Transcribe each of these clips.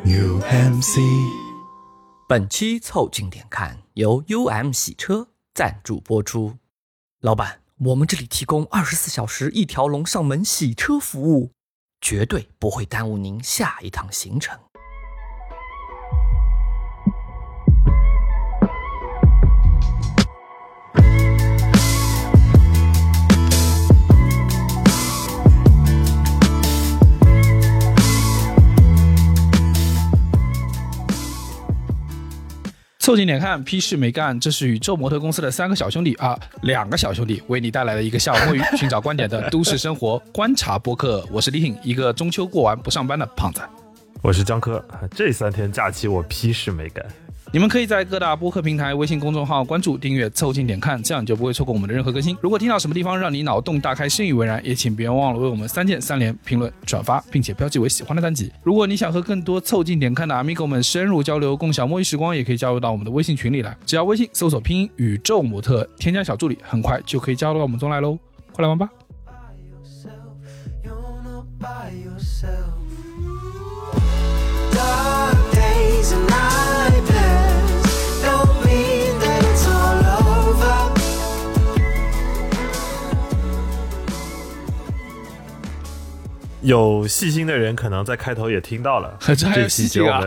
UMC。 本期凑近点看由 UM 洗车赞助播出。老板，我们这里提供24小时一条龙上门洗车服务，绝对不会耽误您下一趟行程。 凑近点看，屁事没干。这是宇宙模特公司的3个小兄弟啊，2个小兄弟为你带来了一个下午摸鱼、寻找观点的都市生活观察播客。我是李挺，一个中秋过完不上班的胖子。 我是江科，这3天假期我屁事没干。 你们可以在各大播客平台、微信公众号关注、订阅凑近点看，这样你就不会错过我们的任何更新。如果听到什么地方让你脑洞大开、深以为然，也请别忘了为我们3键3连评论、转发，并且标记为喜欢的单集。如果你想和更多凑近点看的 Amigo 们深入交流、共享摸鱼时光，也可以加入到我们的微信群里来。只要微信搜索拼音宇宙模特，添加小助理，很快就可以加入到我们中来喽。快来玩吧！ 有细心的人可能在开头也听到了， 这还有细心啊！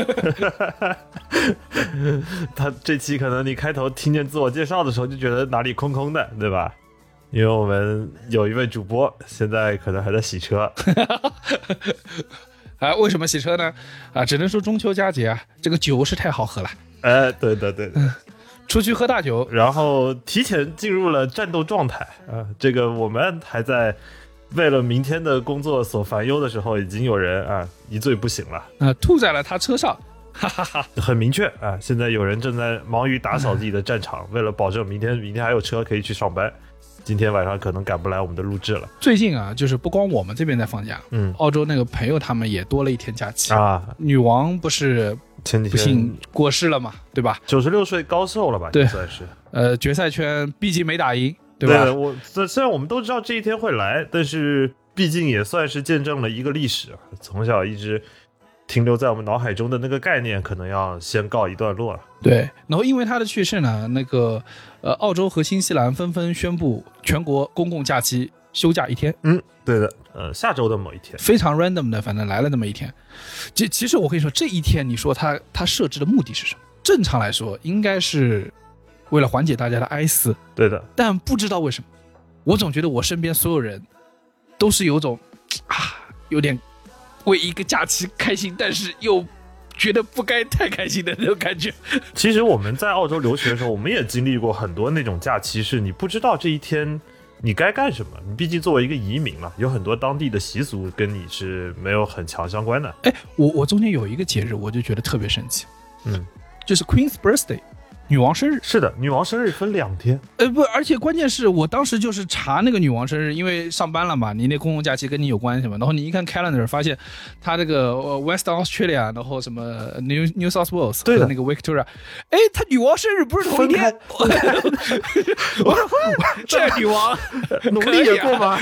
他这期可能你开头听见自我介绍的时候就觉得哪里空空的，对吧？因为我们有一位主播现在可能还在洗车。 啊，为什么洗车呢？啊，只能说中秋佳节啊，这个酒是太好喝了。 对的， 出去喝大酒， 然后提前进入了战斗状态啊。这个我们还在为了明天的工作所烦忧的时候，已经有人啊一醉不醒了， 吐在了他车上，哈哈哈， 很明确啊。现在有人正在忙于打扫自己的战场，为了保证明天还有车可以去上班。今天晚上可能赶不来我们的录制了。 最近啊，就是不光我们这边在放假，澳洲那个朋友他们也多了一天假期啊。女王不是不幸过世了嘛，对吧 ？96岁高寿了吧？ 对， 算是。 决赛圈毕竟没打赢，对吧？ 对，虽然我们都知道这一天会来，但是毕竟也算是见证了一个历史，从小一直停留在我们脑海中的那个概念，可能要先告一段落了。 对，然后因为他的去世呢，那个澳洲和新西兰纷纷宣布全国公共假期休假1天。 对的，下周的某一天， 非常 random 的，反正来了那么一天。其实我跟你说，这一天你说他设置的目的是什么？正常来说，应该是为了缓解大家的哀思。 对的， 但不知道为什么，我总觉得我身边所有人都是有种有点为一个假期开心，但是又觉得不该太开心的那种感觉。 其实我们在澳洲留学的时候，我们也经历过很多那种假期，是你不知道这一天你该干什么。你毕竟作为一个移民嘛，有很多当地的习俗跟你是没有很强相关的。 我中间有一个节日，我就觉得特别神奇，就是 Queen's Birthday。女王生日。 是的，女王生日分2天。 不，而且关键是我當時就是查那個女王生日，因為上班了嘛，你那公共假期跟你有關係嘛，然後你一看 calendar 發現他這個 Western Australia，然後什麼 New South Wales 和那個 Victoria，他女王生日不是同一天？我說這女王農曆也過嗎？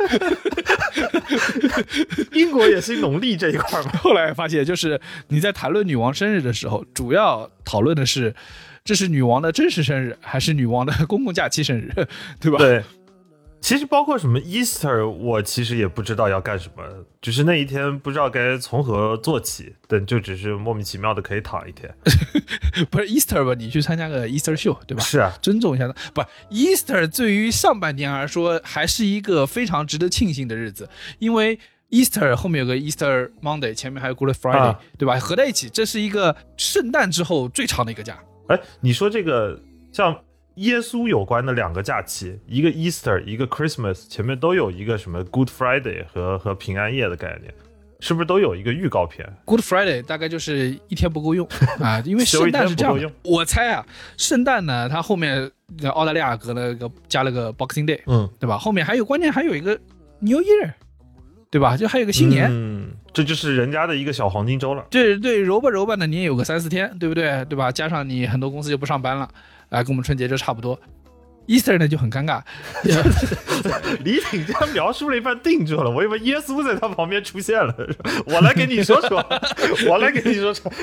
英國也是農曆這一塊嗎？ 後來發現就是你在談論女王生日的時候，主要討論的是這是女王的真實生日還是女王的公共假期生日，對吧？ 對，其實包括什麼 Easter 我其實也不知道要幹什麼，就是那一天不知道該從何做起，但就只是莫名其妙的可以躺一天。 不是 Easter 吧，你去參加個 Easter show 對吧？ 是啊， 尊重一下。不 Easter 對於上半年而說還是一個非常值得慶幸的日子，因為Easter 後面有個 Easter Monday， 前面還有 Good Friday，對吧？合在一起，這是一個聖誕之後最長的一個假。 你說這個像耶穌有關的2個假期，一個 Easter， 一個 Christmas， 前面都有一個什麼 Good Friday 和平安夜的概念，是不是都有一個預告片？ Good Friday 大概就是一天不夠用啊，因為聖誕是這樣的，我猜啊，聖誕呢，它後面澳大利亞加了個 Boxing Day， 對吧？後面還有關鍵還有一個 New Year， 對吧？就還有一個新年， 這就是人家的一個小黃金週了。 對對，揉吧揉吧的，你也有個3-4天，對不對？對吧？加上你很多公司就不上班了，跟我們春節就差不多。 Easter 呢就很尴尬， 李挺这样描述了一半定住了，我以为耶稣在他旁边出现了，我来给你说说，我来给你说说，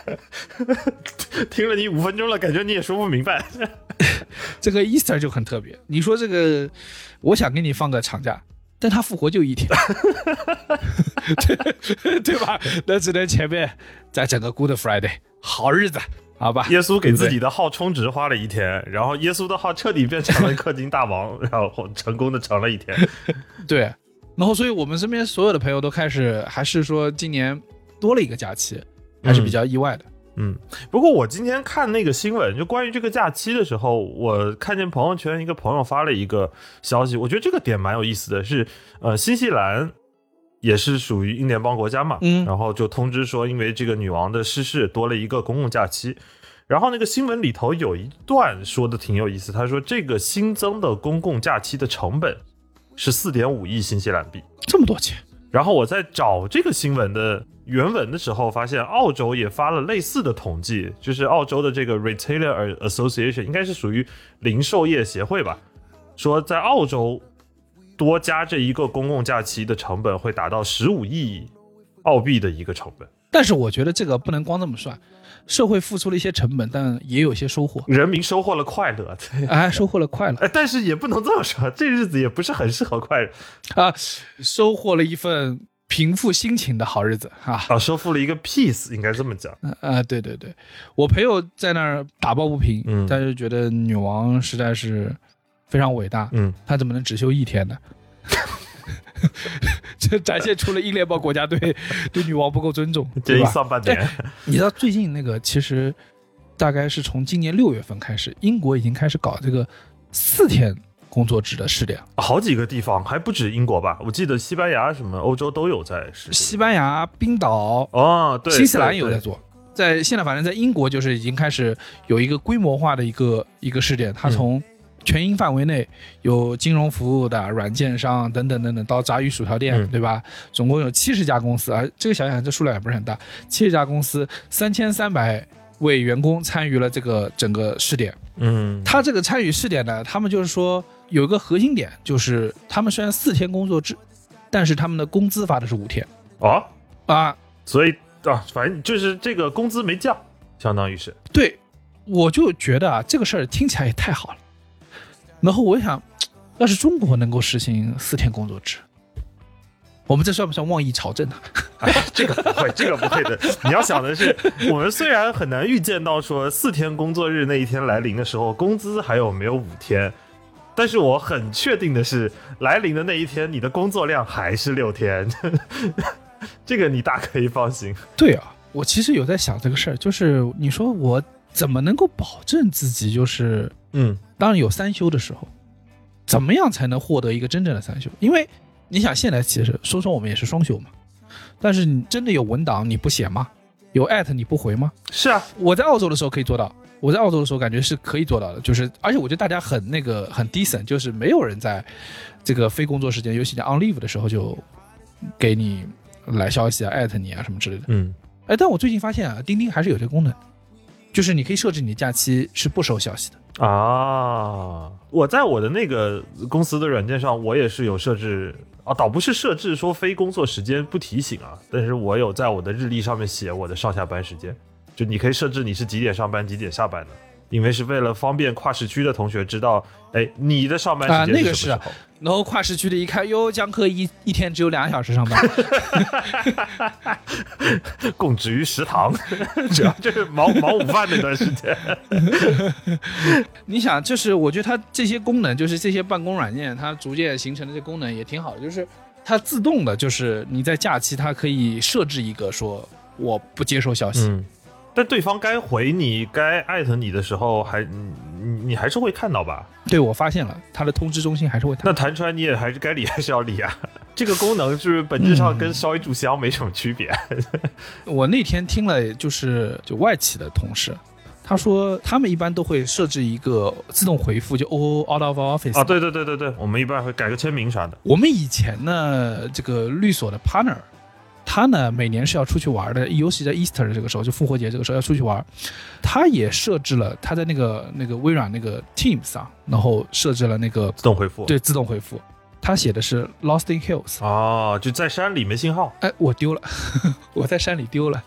听了你5分钟了，感觉你也说不明白。 这个 Easter 就很特别。你说这个，我想给你放个长假，但他复活就1天，对吧？那只能前面再整个 Good Friday 好日子。好吧， 耶稣给自己的号充值花了1天，然后耶稣的号彻底变成了氪金大王，然后成功的成了1天。 对，然后所以我们身边所有的朋友都开始，还是说今年多了一个假期，还是比较意外的。 不过我今天看那个新闻，就关于这个假期的时候，我看见朋友圈一个朋友发了一个消息，我觉得这个点蛮有意思的是，新西兰也是属于英联邦国家嘛，然后就通知说，因为这个女王的逝世，多了一个公共假期。然后那个新闻里头有一段说的挺有意思，他说这个新增的公共假期的成本是4.5亿新西兰币， 这么多钱。 然后我在找这个新闻的原文的时候，发现澳洲也发了类似的统计，就是澳洲的这个 Retailer Association 应该是属于零售业协会吧，说在澳洲多加这一个公共假期的成本会达到15亿澳币的一个成本。 但是我觉得这个不能光这么算，社会付出了一些成本，但也有一些收获， 人民收获了快乐， 收获了快乐， 但是也不能这么说，这日子也不是很适合快乐收获了一份平复心情的好日子收复了一个 peace， 应该这么讲。 对对对，我朋友在那儿打抱不平，但是觉得女王实在是非常伟大，她怎么能只休1天呢？这展现出了英联邦国家对女王不够尊重， 这一上半年。 你知道最近那个其实大概是从今年6月份开始，英国已经开始搞这个4天工作制的试点， 好几个地方，还不止英国吧？我记得西班牙什么欧洲都有在试。 西班牙、冰岛对， 新西兰有在做。在现在反正在英国就是已经开始有一个规模化的一个试点，它从全英范围内有金融服务的软件商等等等等，到炸鱼薯条店，对吧？总共有70家公司啊，这个想想这数量也不是很大，70家公司3300位员工参与了这个整个试点。他这个参与试点呢，他们就是说有一个核心点，就是他们虽然4天工作制，但是他们的工资发的是5天所以反正就是这个工资没降，相当于是。 对，我就觉得这个事儿听起来也太好了。然后我想，要是中国能够实行4天工作制，我们这算不算妄议朝政呢？ 这个不会，这个不会的。你要想的是，我们虽然很难预见到说4天工作日那一天来临的时候，工资还有没有5天，但是我很确定的是，来临的那一天，你的工作量还是6天。这个你大可以放心。 对啊，我其实有在想这个事儿，就是你说我怎么能够保证自己就是当然有3休的时候，怎么样才能获得一个真正的3休？因为你想现在其实说我们也是双休嘛，但是你真的有文档你不写吗？有@你不回吗？ 是啊， 我在澳洲的时候可以做到，我在澳洲的时候感觉是可以做到的，就是而且我觉得大家很decent，就是没有人在这个非工作时间，尤其在 on leave 的时候就给你来消息@你什么之类的。但我最近发现钉钉还是有这个功能，就是你可以设置你的假期是不收消息的。 我在我的那个公司的软件上，我也是有设置倒不是设置说非工作时间不提醒但是我有在我的日历上面写我的上下班时间，就你可以设置你是几点上班几点下班的，因为是为了方便跨时区的同学知道你的上班时间是什么时候。 然后跨时区的一看，江科一天只有2小时上班， 供职于食堂，主要就是忙午饭那段时间。 你想，就是我觉得它这些功能，就是这些办公软件，它逐渐形成的这功能也挺好的，就是它自动的，就是你在假期它可以设置一个说我不接收消息。 但对方该回你该@你的时候你还是会看到吧？ 对，我发现了它的通知中心还是会弹。 那弹出来你也还是该理还是要理这个功能是本质上跟烧一炷香没什么区别。 我那天听了就外企的同事，他说他们一般都会设置一个自动回复，就 out of office。对， 我们一般会改个签名啥的。 我们以前呢，这个律所的 partner 他呢每年是要出去玩的，尤其在 Easter 这个时候，就复活节这个时候要出去玩。他也设置了他在那个微软那个 Teams 上，然后设置了那个自动回复。 对，自动回复。他写的是 Lost in Hills 哦，就在山里没信号。 哎，我丢了，我在山里丢了。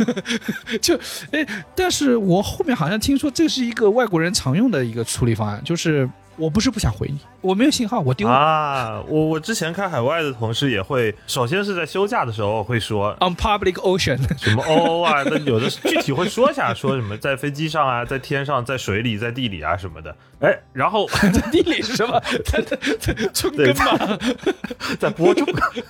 但是我后面好像听说这是一个外国人常用的一个处理方案，就是我不是不想回你，我没有信号，我丢了啊！我之前看海外的同事也会，首先是在休假的时候会说 on public ocean 什么啊，那有的具体会说一下，说什么在飞机上啊，在天上，在水里，在地里啊什么的。哎，然后在地里是什么？在春耕吗？ 在播种。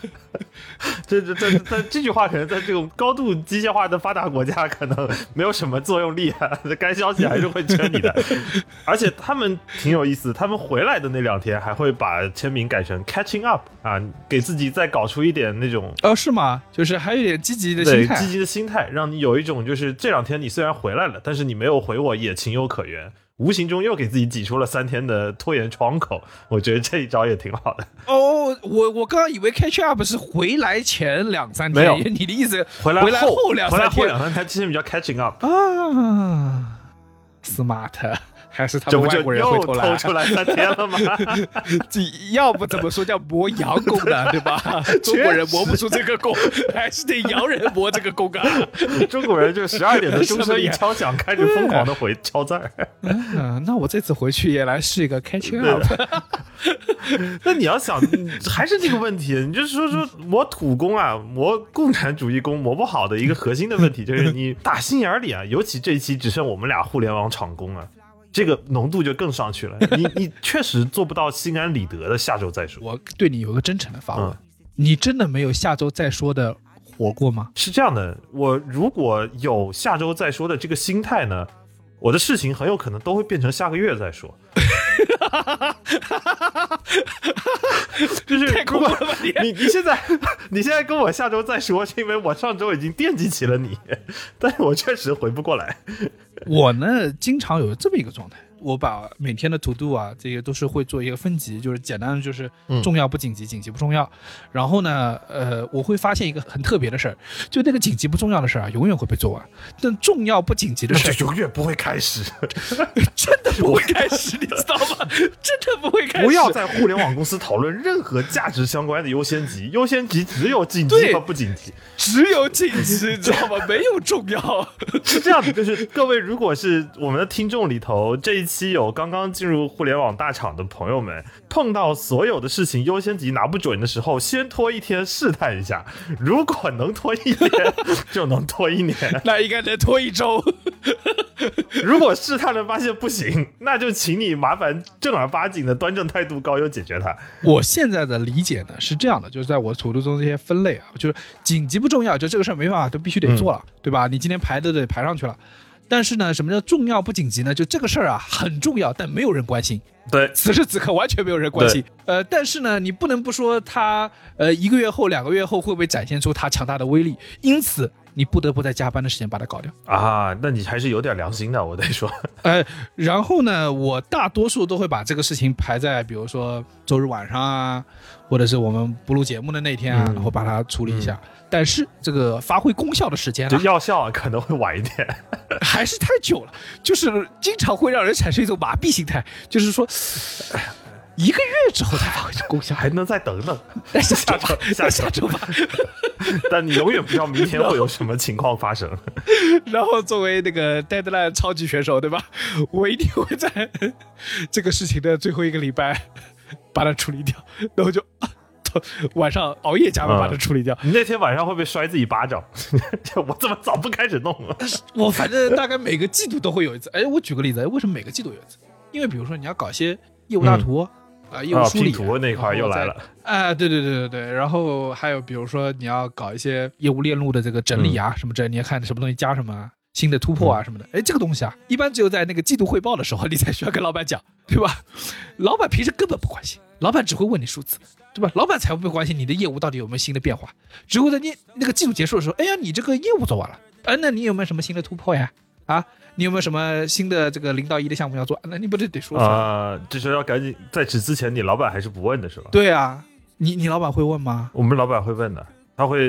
这句话可能在这种高度机械化的发达国家可能没有什么作用力啊，该消息还是会圈你的。而且他们挺有意思，他们回来的那2天还会把签名改成 catching up 啊，给自己再搞出一点那种是吗？就是还有一点积极的心态， 对，积极的心态，让你有一种就是这2天你虽然回来了，但是你没有回我也情有可原。无形中又给自己挤出了3天的拖延窗口，我觉得这一招也挺好的。 哦，我刚刚以为 catch up 是回来前2-3天， 没有， 你的意思回来后 2-3天 2-3天之前比较 catching up 啊 ，smart。还是他们外国人会偷偷出来3天了吗？ 要不怎么说叫磨洋工呢，对吧？中国人磨不出这个工，还是得洋人磨这个工啊。 中国人就12点的钟声一敲响，开始疯狂的敲字儿。 那我这次回去也来试一个 catch up。 那你要想，还是这个问题，你就说磨土工啊，磨共产主义工磨不好的一个核心的问题，就是你打心眼里啊，尤其这一期只剩我们俩互联网厂工啊。这个浓度就更上去了，你确实做不到心安理得的下周再说。 我对你有个真诚的发问，你真的没有下周再说的活过吗？ 是这样的，我如果有下周再说的这个心态呢，我的事情很有可能都会变成下个月再说。就是如果你现在跟我下周再说，是因为我上周已经惦记起了你，但是我确实回不过来。 我呢，经常有这么一个状态，我把每天的 to do 啊，这些都是会做一个分级，就是简单的就是重要不紧急，紧急不重要。然后呢，我会发现一个很特别的事儿，就那个紧急不重要的事儿啊，永远会被做完，但重要不紧急的事儿就永远不会开始， 真的不会开始，你知道吗？真的不会开始。 不要在互联网公司讨论任何价值相关的优先级，优先级只有紧急和不紧急， 只有紧急，你知道吗？没有重要。 是这样的，就是各位，如果是我们的听众里头这一期有刚刚进入互联网大厂的朋友们，碰到所有的事情优先级拿不准的时候，先拖1天试探一下，如果能拖1天就能拖1年， 那应该能拖1周。 如果试探了发现不行，那就请你麻烦正儿八经的端正态度高优解决它。 我现在的理解呢是这样的，就是在我土度中这些分类啊，就是紧急不重要，就这个事儿没办法都必须得做了，对吧？你今天排都得排上去了。但是呢，什么叫重要不紧急呢？就这个事儿啊很重要，但没有人关心。 对， 此时此刻完全没有人关心。但是呢，你不能不说它1个月后、2个月后会不会展现出它强大的威力，因此你不得不在加班的时间把它搞掉啊。那你还是有点良心的，我得说。 然后呢，我大多数都会把这个事情排在比如说周日晚上啊，或者是我们不录节目的那天啊，然后把它处理一下。但是这个发挥功效的时间就药效可能会晚一点， 还是太久了，就是经常会让人产生一种麻痹心态，就是说1个月之后才发挥功效， 还能再等等， 下周吧。 但你永远不知道明天会有什么情况发生。 然后作为那个 deadline 超级选手，对吧？我一定会在这个事情的最后1个礼拜把它处理掉，然后就晚上熬夜加班把它处理掉。 你那天晚上会不会摔自己巴掌？我怎么早不开始弄了？ 我反正大概每个季度都会有一次。我举个例子，为什么每个季度有一次？因为比如说你要搞一些业务大图业务梳理， 拼图那块又来了。 对。然后还有比如说你要搞一些业务链路的这个整理啊，什么这你要看什么东西加什么新的突破啊什么的。这个东西啊，一般只有在那个季度汇报的时候你才需要跟老板讲，对吧？老板平时根本不关心，老板只会问你数字，对吧？老板才不会关心你的业务到底有没有新的变化，只会在你那个季度结束的时候，你这个业务做完了，那你有没有什么新的突破呀？你有没有什么新的这个0到1的项目要做？那你不得说这时候要赶紧，在此之前你老板还是不问的是吧？ 对啊，你老板会问吗？ 我们老板会问的，他会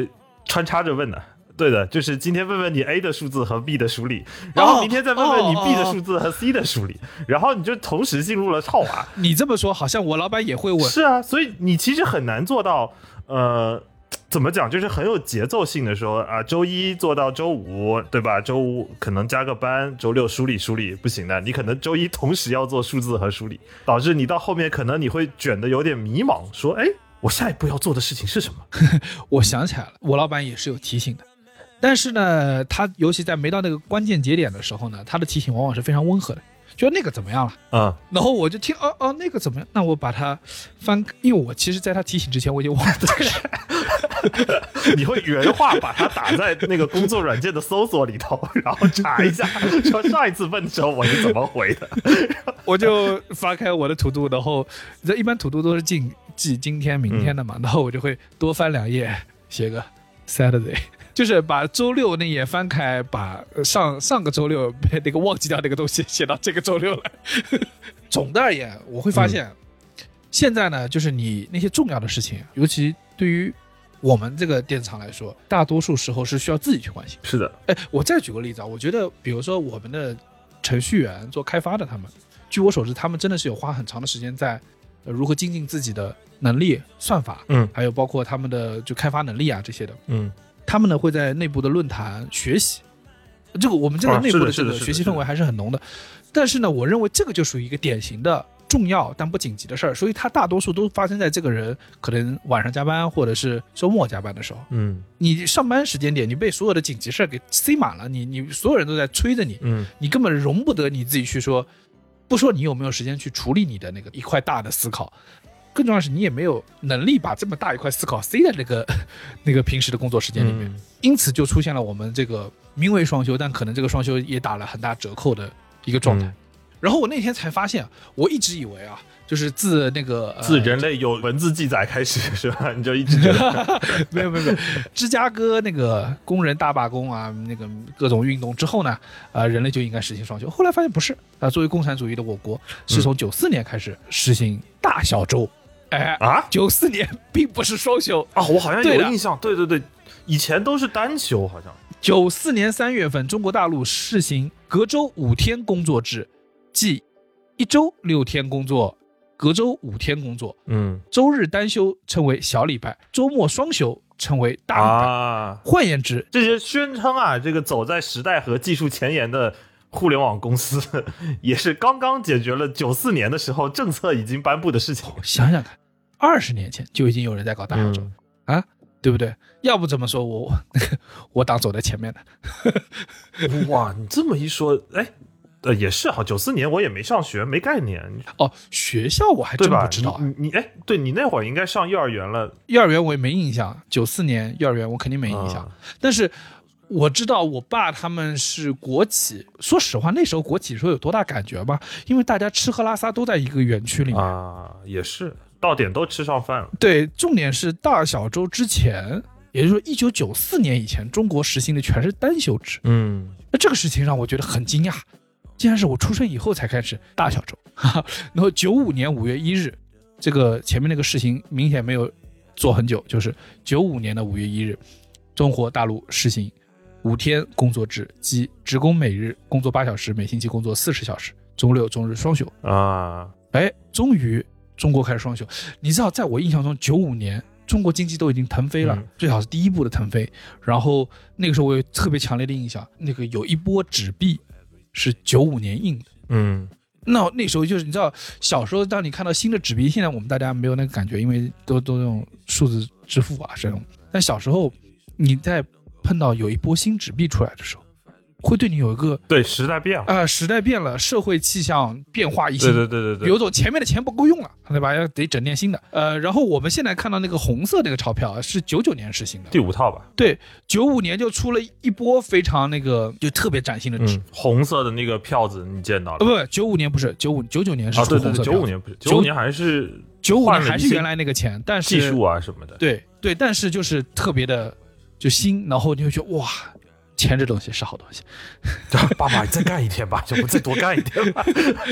穿插着问的。对的，就是今天问问你 A 的数字和 B 的数理，然后明天再问问你 B 的数字和 C 的数理，然后你就同时进入了套娃。 你这么说，好像我老板也会问。 是啊，所以你其实很难做到，怎么讲，就是很有节奏性的说啊，周一做到周五，对吧？周五可能加个班，周六梳理不行的，你可能周一同时要做数字和梳理，导致你到后面可能你会卷得有点迷茫，说，哎，我下一步要做的事情是什么？ 我想起来了，我老板也是有提醒的。但是呢，他尤其在没到那个关键节点的时候呢，他的提醒往往是非常温和的，就那个怎么样了？然后我就听那个怎么样？那我把它翻，因为我其实在他提醒之前我已经忘了这个事。 你会原话把它打在那个工作软件的搜索里头，然后查一下，说上一次问的时候我是怎么回的。 我就发开我的图度，然后一般图度都是记今天、明天的嘛，然后我就会多翻2页，写个 Saturday。就是把周六那页翻开，把上个周六那个忘记掉那个东西写到这个周六来。总的而言，我会发现，现在呢，就是你那些重要的事情，尤其对于我们这个电子厂来说，大多数时候是需要自己去关心。 是的， 我再举个例子啊，我觉得，比如说我们的程序员做开发的，他们，据我所知，他们真的是有花很长的时间在如何精进自己的能力、算法，还有包括他们的就开发能力啊这些的，他们呢会在内部的论坛学习，这个我们这个内部的这个学习氛围还是很浓的。但是呢，我认为这个就属于一个典型的重要但不紧急的事儿，所以它大多数都发生在这个人可能晚上加班或者是周末加班的时候。你上班时间点，你被所有的紧急事儿给塞满了，你所有人都在催着你，你根本容不得你自己去说，不说你有没有时间去处理你的那个一块大的思考。更重要的是，你也没有能力把这么大一块思考塞在那个平时的工作时间里面，因此就出现了我们这个名为双休，但可能这个双休也打了很大折扣的一个状态。然后我那天才发现，我一直以为啊，就是自那个自人类有文字记载开始，是吧？你就一直觉得没有，芝加哥那个工人大罢工啊，那个各种运动之后呢，人类就应该实行双休。后来发现不是啊，作为共产主义的我国，是从94年开始实行大小周。94年并不是双休啊，我好像有印象，对，以前都是单休，好像。 94年3月份，中国大陆试行隔周5天工作制，即1周6天工作，隔周5天工作。周日单休称为小礼拜，周末双休称为大礼拜。换言之， 这些宣称啊，这个走在时代和技术前沿的互联网公司，也是刚刚解决了94年的时候政策已经颁布的事情。 想想看，20年前就已经有人在搞大小周啊，对不对？要不这么说，我党走在前面的。 哇，你这么一说，也是哈，94年我也没上学，没概念。 学校我还真不知道。 对你那会儿应该上幼儿园了。 幼儿园我也没印象，94年幼儿园我肯定没印象。但是我知道我爸他们是国企，说实话那时候国企说有多大感觉吧，因为大家吃喝拉撒都在一个园区里面啊，也是到点都吃上饭了。 对，重点是大小周之前，也就是说1994年以前，中国实行的全是单休制。那这个事情让我觉得很惊讶，竟然是我出生以后才开始大小周。然后95年5月1日，这个前面那个事情明显没有做很久，就是95年的5月1日，中国大陆实行5天工作制，即职工每日工作8小时，每星期工作40小时，周六周日双休啊！终于中国开始双休。你知道，在我印象中，95年中国经济都已经腾飞了，最好是第一步的腾飞。然后那个时候我有特别强烈的印象，那个有一波纸币是95年印的。那时候就是你知道，小时候当你看到新的纸币，现在我们大家没有那个感觉，因为都用数字支付啊这种。但小时候你在碰到有一波新纸币出来的时候，会对你有一个时代变了时代变了，社会气象变化一新。 对， 有种前面的钱不够用了，对吧？要得整点新的。然后我们现在看到那个红色那个钞票是99年实行的， 第5套吧？对 ，95年就出了一波非常那个就特别崭新的纸， 红色的那个票子你见到了？ 不，95年不是99年是出红色票子。 95年不是，95年还是 95年还是原来那个钱，但是技术啊什么的。 对，但是就是特别的就新，然后你会觉得哇。钱这东西是好东西， 爸爸，你再干一天吧，要不再多干一天吧。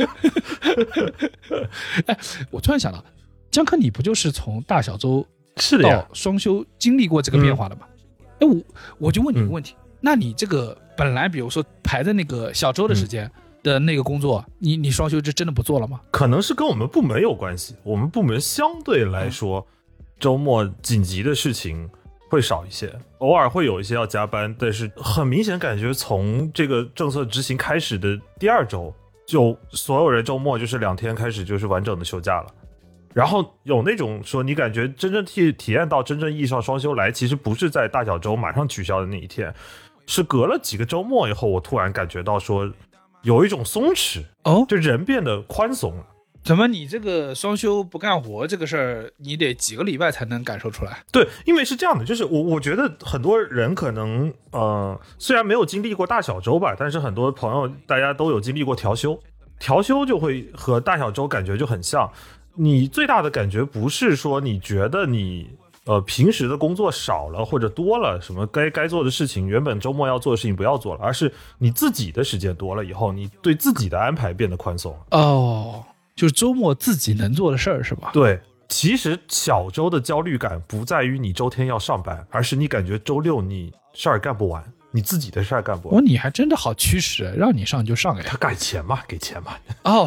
我突然想到，江科，你不就是从大小周是的到双休经历过这个变化的吗？ 哎，我就问你一个问题，那你这个本来比如说排在那个小周的时间的那个工作，你双休真的不做了吗？ 可能是跟我们部门有关系，我们部门相对来说，周末紧急的事情会少一些，偶尔会有一些要加班，但是很明显感觉从这个政策执行开始的第2周，就所有人周末就是2天开始就是完整的休假了。然后有那种说你感觉真正体验到真正意义上双休来，其实不是在大小周马上取消的那一天，是隔了几个周末以后，我突然感觉到说有一种松弛，就人变得宽松了。 怎么你这个双休不干活这个事儿，你得几个礼拜才能感受出来？ 对，因为是这样的，就是我觉得很多人可能虽然没有经历过大小周吧，但是很多朋友大家都有经历过调休，调休就会和大小周感觉就很像。你最大的感觉不是说你觉得你平时的工作少了或者多了，什么该做的事情，原本周末要做的事情不要做了，而是你自己的时间多了以后，你对自己的安排变得宽松。 就是周末自己能做的事儿是吧？ 对，其实小周的焦虑感不在于你周天要上班，而是你感觉周六你事儿干不完，你自己的事儿干不完。 你还真的好驱使，让你上就上呀。 他给钱嘛，给钱嘛。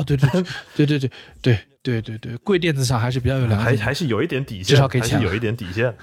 对，贵电子厂还是比较有良心， 还是有一点底线， 至少给钱， 还是有一点底线。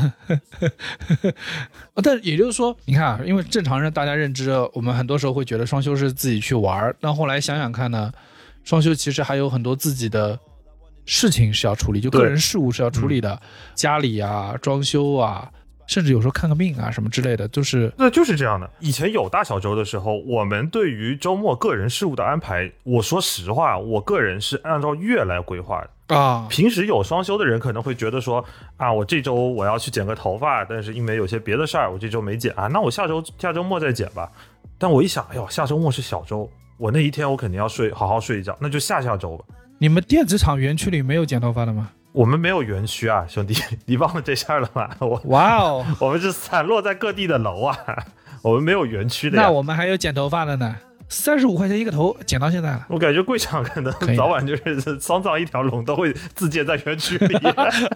但也就是说，你看啊，因为正常人大家认知，我们很多时候会觉得双休是自己去玩，但后来想想看呢，双休其实还有很多自己的事情是要处理，就个人事务是要处理的，家里啊、装修啊，甚至有时候看个病啊什么之类的，就是这样的。以前有大小周的时候，我们对于周末个人事务的安排，我说实话，我个人是按照月来规划的啊。平时有双休的人可能会觉得说啊，我这周我要去剪个头发，但是因为有些别的事儿，我这周没剪啊，那我下周末再剪吧。但我一想，哎呦，下周末是小周，我那一天我肯定要好好睡一觉，那就下周吧。 你们电子厂园区里没有剪头发的吗？ 我们没有园区啊，兄弟，你忘了这事儿了吗？ 哇哦， 我们是散落在各地的楼啊，我们没有园区的呀。 那我们还有剪头发的呢，35块钱一个头，剪到现在了。 我感觉贵厂可能早晚就是丧葬一条龙都会自建在园区里。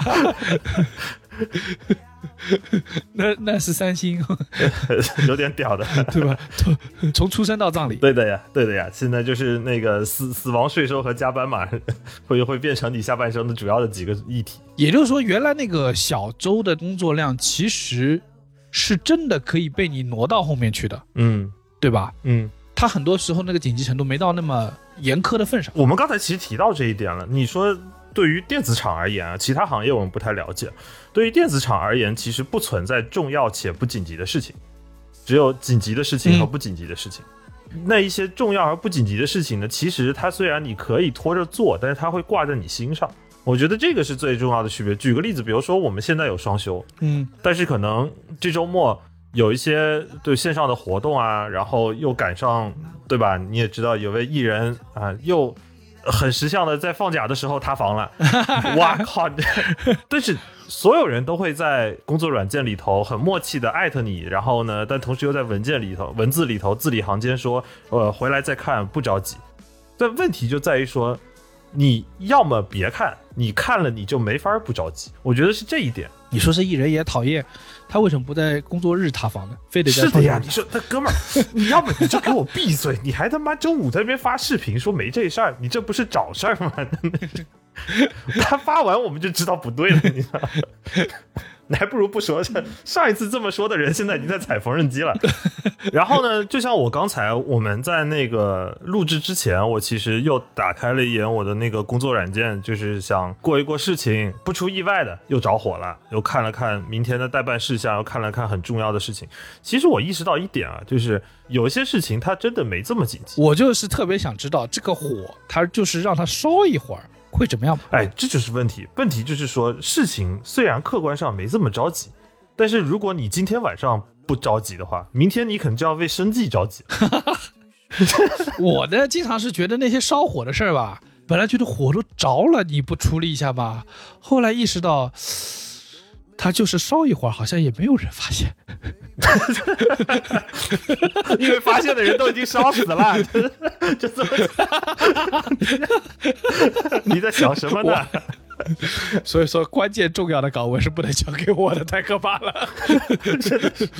那是三星， 有点屌的， 对吧？从出生到葬礼。 对的呀。现在就是那个死亡税收和加班嘛，会变成你下半生的主要的几个议题。 也就是说，原来那个小周的工作量其实是真的可以被你挪到后面去的，对吧？他很多时候那个紧急程度没到那么严苛的份上。 我们刚才其实提到这一点了，你说。对于电子厂而言啊，其他行业我们不太了解。对于电子厂而言，其实不存在重要且不紧急的事情，只有紧急的事情和不紧急的事情。那一些重要而不紧急的事情呢，其实它虽然你可以拖着做，但是它会挂在你心上。我觉得这个是最重要的区别。举个例子，比如说我们现在有双休，但是可能这周末有一些对线上的活动啊，然后又赶上，对吧？你也知道有位艺人啊，又很识相的在放假的时候塌房了，哇靠！但是所有人都会在工作软件里头很默契的艾特你，然后呢，但同时又在文字里头字里行间说，回来再看，不着急。但问题就在于说，你要么别看，你看了你就没法不着急。我觉得是这一点。 你说这艺人也讨厌，他为什么不在工作日塌房呢？非得在是的呀，你说他哥们儿，你要么你就给我闭嘴，你还他妈周五在那边发视频说没这事儿，你这不是找事儿吗？他发完我们就知道不对了，你知道吗？你还不如不说，上一次这么说的人现在已经在踩缝纫机了。然后呢，就像我刚才我们在那个录制之前，我其实又打开了一眼我的那个工作软件，就是想过一过事情，不出意外的又着火了，又看了看明天的待办事项，又看了看很重要的事情。其实我意识到一点啊，就是有一些事情它真的没这么紧急。 我就是特别想知道这个火，它就是让它烧一会儿会怎么样？ 这就是问题。问题就是说，事情虽然客观上没这么着急，但是如果你今天晚上不着急的话，明天你可能就要为生计着急。 我呢，经常是觉得那些烧火的事儿吧，本来觉得火都着了，你不处理一下吧，后来意识到，它就是烧一会儿，好像也没有人发现。 因为发现的人都已经烧死了。就这么，你在想什么呢？ 所以说关键重要的岗位是不能交给我的，太可怕了。 真的是。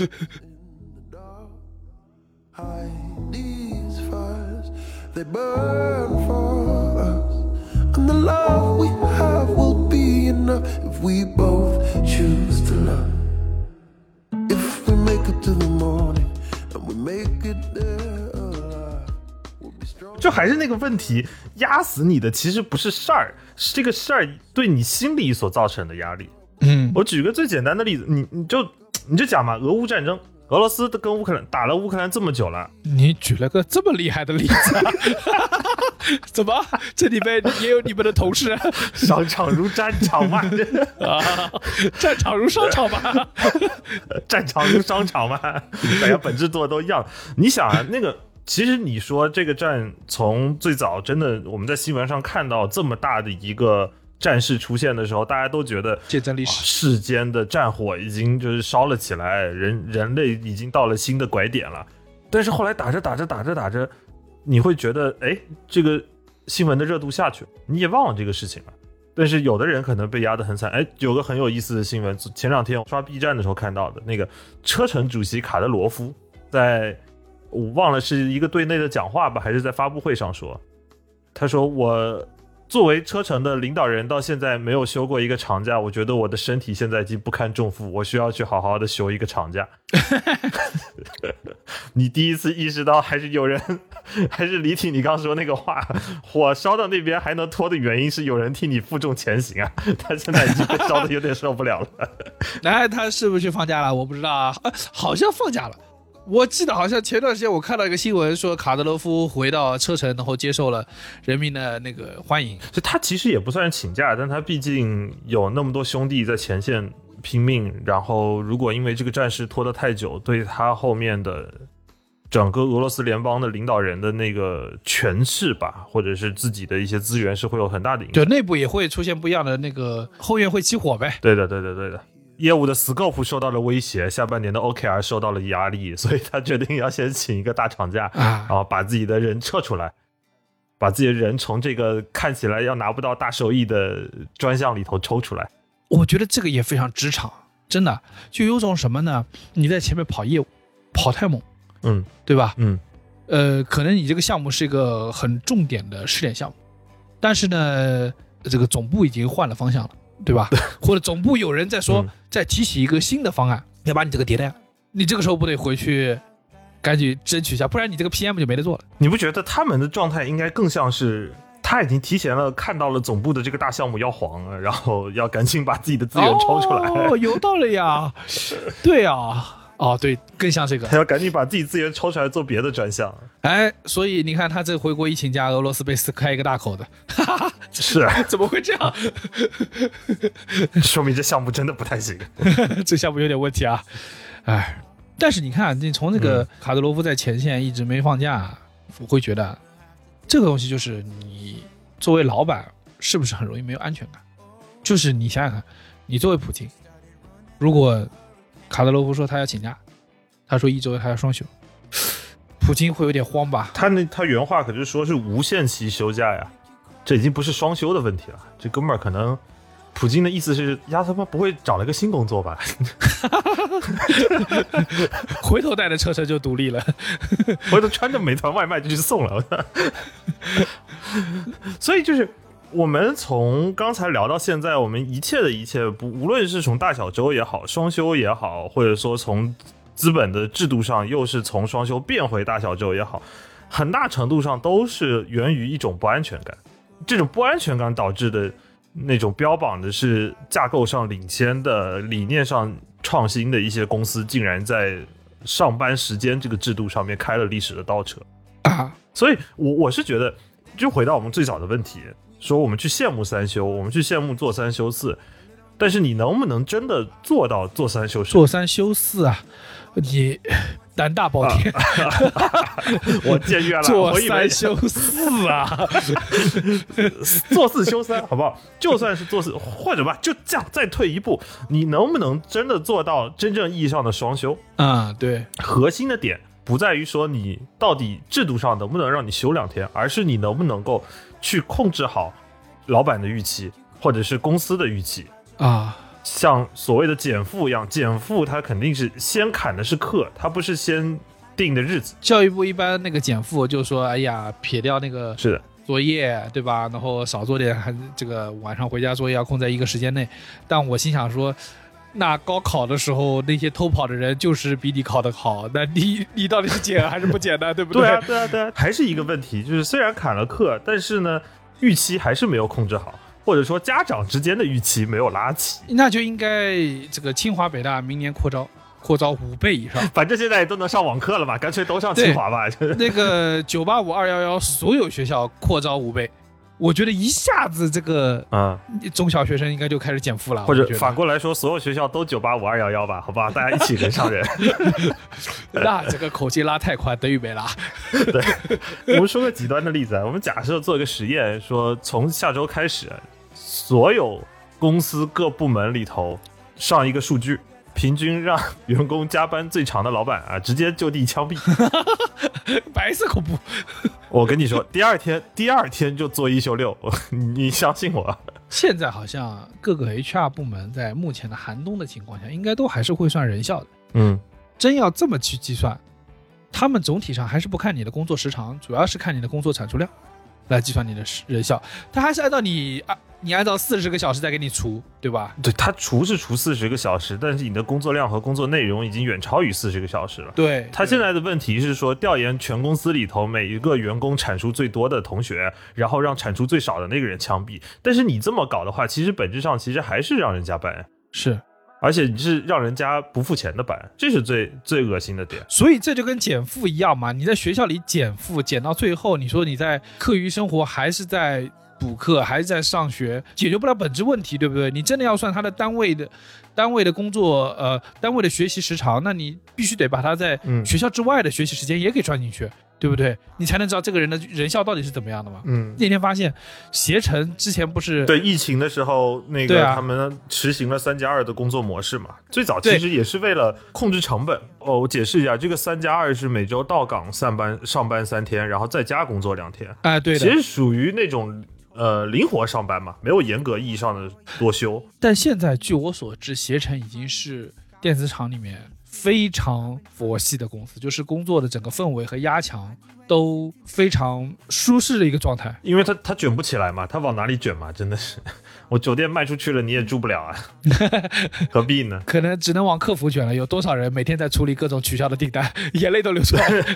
They burn for us, and the love we have will be enough if we both choose to love. If we make it to the morning and we make it there alive, we'll be strong. 就还是那个问题，压死你的其实不是事儿，是这个事儿对你心理所造成的压力。我举个最简单的例子，你就讲嘛，俄乌战争。俄罗斯跟乌克兰打了乌克兰这么久了， 你举了个这么厉害的例子、啊，怎么？这里面也有你们的同事、啊？ 商场如战场嘛， 啊，战场如商场嘛， 战场如商场嘛，大家本质做的都一样。你想啊，那个其实你说这个战从最早真的我们在新闻上看到这么大的一个战事出现的时候，大家都觉得见证历史， 世间的战火已经就是烧了起来，人类已经到了新的拐点了。但是后来打着，你会觉得，哎，这个新闻的热度下去了，你也忘了这个事情了。但是有的人可能被压得很惨。哎，有个很有意思的新闻，前两天我刷 B 站的时候看到的，那个车臣主席卡德罗夫在我忘了是一个对内的讲话吧，还是在发布会上说，他说我作为车臣的领导人，到现在没有休过一个长假，我觉得我的身体现在已经不堪重负，我需要去好好的休一个长假。你第一次意识到还是有人，还是李挺你刚说那个话，火烧到那边还能拖的原因是有人替你负重前行啊。他现在已经被烧的有点受不了了。 哎，他是不是去放假了？我不知道啊，好像放假了。我记得好像前段时间我看到一个新闻说卡德罗夫回到车臣，然后接受了人民的那个欢迎。 就他其实也不算是请假，但他毕竟有那么多兄弟在前线拼命，然后如果因为这个战事拖得太久，对他后面的整个俄罗斯联邦的领导人的那个权势吧，或者是自己的一些资源是会有很大的影响。 对，内部也会出现不一样的那个后院会起火呗。 对的。业务的 scope 受到了威胁，下半年的 OKR 受到了压力，所以他决定要先请一个大长假，然后把自己的人撤出来，把自己的人从这个看起来要拿不到大收益的专项里头抽出来。 我觉得这个也非常职场，真的就有种什么呢？你在前面跑业务，跑太猛，对吧？可能你这个项目是一个很重点的试点项目，但是呢，这个总部已经换了方向了。对吧？或者总部有人在说，再提起一个新的方案，要把你这个迭代，你这个时候不得回去赶紧争取一下，不然你这个 PM 就没得做了。 你不觉得他们的状态应该更像是他已经提前了看到了总部的这个大项目要黄了，然后要赶紧把自己的资源抽出来？ 哦，有道理呀，对啊。哦，对，更像这个， 他要赶紧把自己资源抽出来做别的专项。 哎，所以你看他这回国一请假，俄罗斯被撕开一个大口的， 是怎么会这样？ 说明这项目真的不太行， 这项目有点问题啊！哎，但是你看，你从这个卡德罗夫在前线一直没放假，我会觉得这个东西就是你作为老板是不是很容易没有安全感？就是你想想看，你作为普京，如果卡德罗夫说他要请假，他说1周他要双休，普京会有点慌吧？ 他原话可是说是无限期休假呀，这已经不是双休的问题了。这哥们儿可能，普京的意思是，呀他妈不会找了个新工作吧？ 回头带着车就独立了， 回头穿着美团外卖就去送了。所以就是。我们从刚才聊到现在，我们一切的一切，无论是从大小周也好，双休也好，或者说从资本的制度上又是从双休变回大小周也好，很大程度上都是源于一种不安全感。这种不安全感导致的那种标榜的是架构上领先的、理念上创新的一些公司，竟然在上班时间这个制度上面开了历史的倒车啊！所以我是觉得，就回到我们最早的问题。说我们去羡慕3休，我们去羡慕做3休4，但是你能不能真的做到做3休4？ 做3休4啊，你胆大包天！ 我僭越了， 做3休4啊， 做4休3，好不好？就算是做4，或者吧，就这样再退一步，你能不能真的做到真正意义上的双休？ 对， 核心的点不在于说你到底制度上能不能让你休2天，而是你能不能够去控制好老板的预期， 或者是公司的预期啊。 像所谓的减负一样，减负它肯定是先砍的是课，它不是先定的日子。 教育部一般那个减负就说，哎呀，撇掉那个是的作业，对吧？然后少做点，还这个晚上回家作业要控在一个时间内。但我心想说，那高考的时候那些偷跑的人就是比你考得好，那你到底是减还是不减呢？对不对？ 对啊，还是一个问题，就是虽然砍了课，但是呢，预期还是没有控制好。或者说家长之间的预期没有拉齐， 那就应该这个清华北大明年扩招5倍以上。 反正现在都能上网课了嘛，干脆都上清华吧。 那个985、211所有学校扩招5倍，我觉得一下子这个中小学生应该就开始减负了。 或者反过来说，所有学校都985、211吧，好吧，大家一起人上人。 那这个口径拉太宽，等于没拉。 对，我们说个极端的例子，我们假设做一个实验，说从下周开始，所有公司各部门里头上一个数据，平均让员工加班最长的老板啊，直接就地枪毙。 白色恐怖。 我跟你说，第二天就做1休6，你相信我。 现在好像各个 HR 部门在目前的寒冬的情况下，应该都还是会算人效的。真要这么去计算，他们总体上还是不看你的工作时长，主要是看你的工作产出量来计算你的人效。他还是按照你按照40个小时再给你除，对吧？ 对，他除是除40个小时，但是你的工作量和工作内容已经远超于40个小时了。 对， 他现在的问题是说，调研全公司里头每一个员工产出最多的同学，然后让产出最少的那个人枪毙。但是你这么搞的话，其实本质上还是让人加班， 是， 而且你是让人家不付钱的班，这是最恶心的点。 所以这就跟减负一样嘛，你在学校里减负减到最后，你说你在课余生活还是在补课，还是在上学，解决不了本质问题，对不对？你真的要算他的单位的工作，单位的学习时长，那你必须得把他在学校之外的学习时间也给算进去，对不对？你才能知道这个人的人效到底是怎么样的嘛。那天发现携程之前不是对疫情的时候，那个他们实行了3+2的工作模式嘛，最早其实也是为了控制成本。我解释一下，这个3+2是每周到岗上班3天，然后在家工作2天。 哎，对的， 其实属于那种灵活上班嘛，没有严格意义上的多休。 但现在据我所知，携程已经是电子厂里面非常佛系的公司，就是工作的整个氛围和压强都非常舒适的一个状态。 因为他卷不起来嘛，他往哪里卷嘛，真的是我酒店卖出去了你也住不了啊。何必呢？ 可能只能往客服卷了。有多少人每天在处理各种取消的订单，眼泪都流出来了。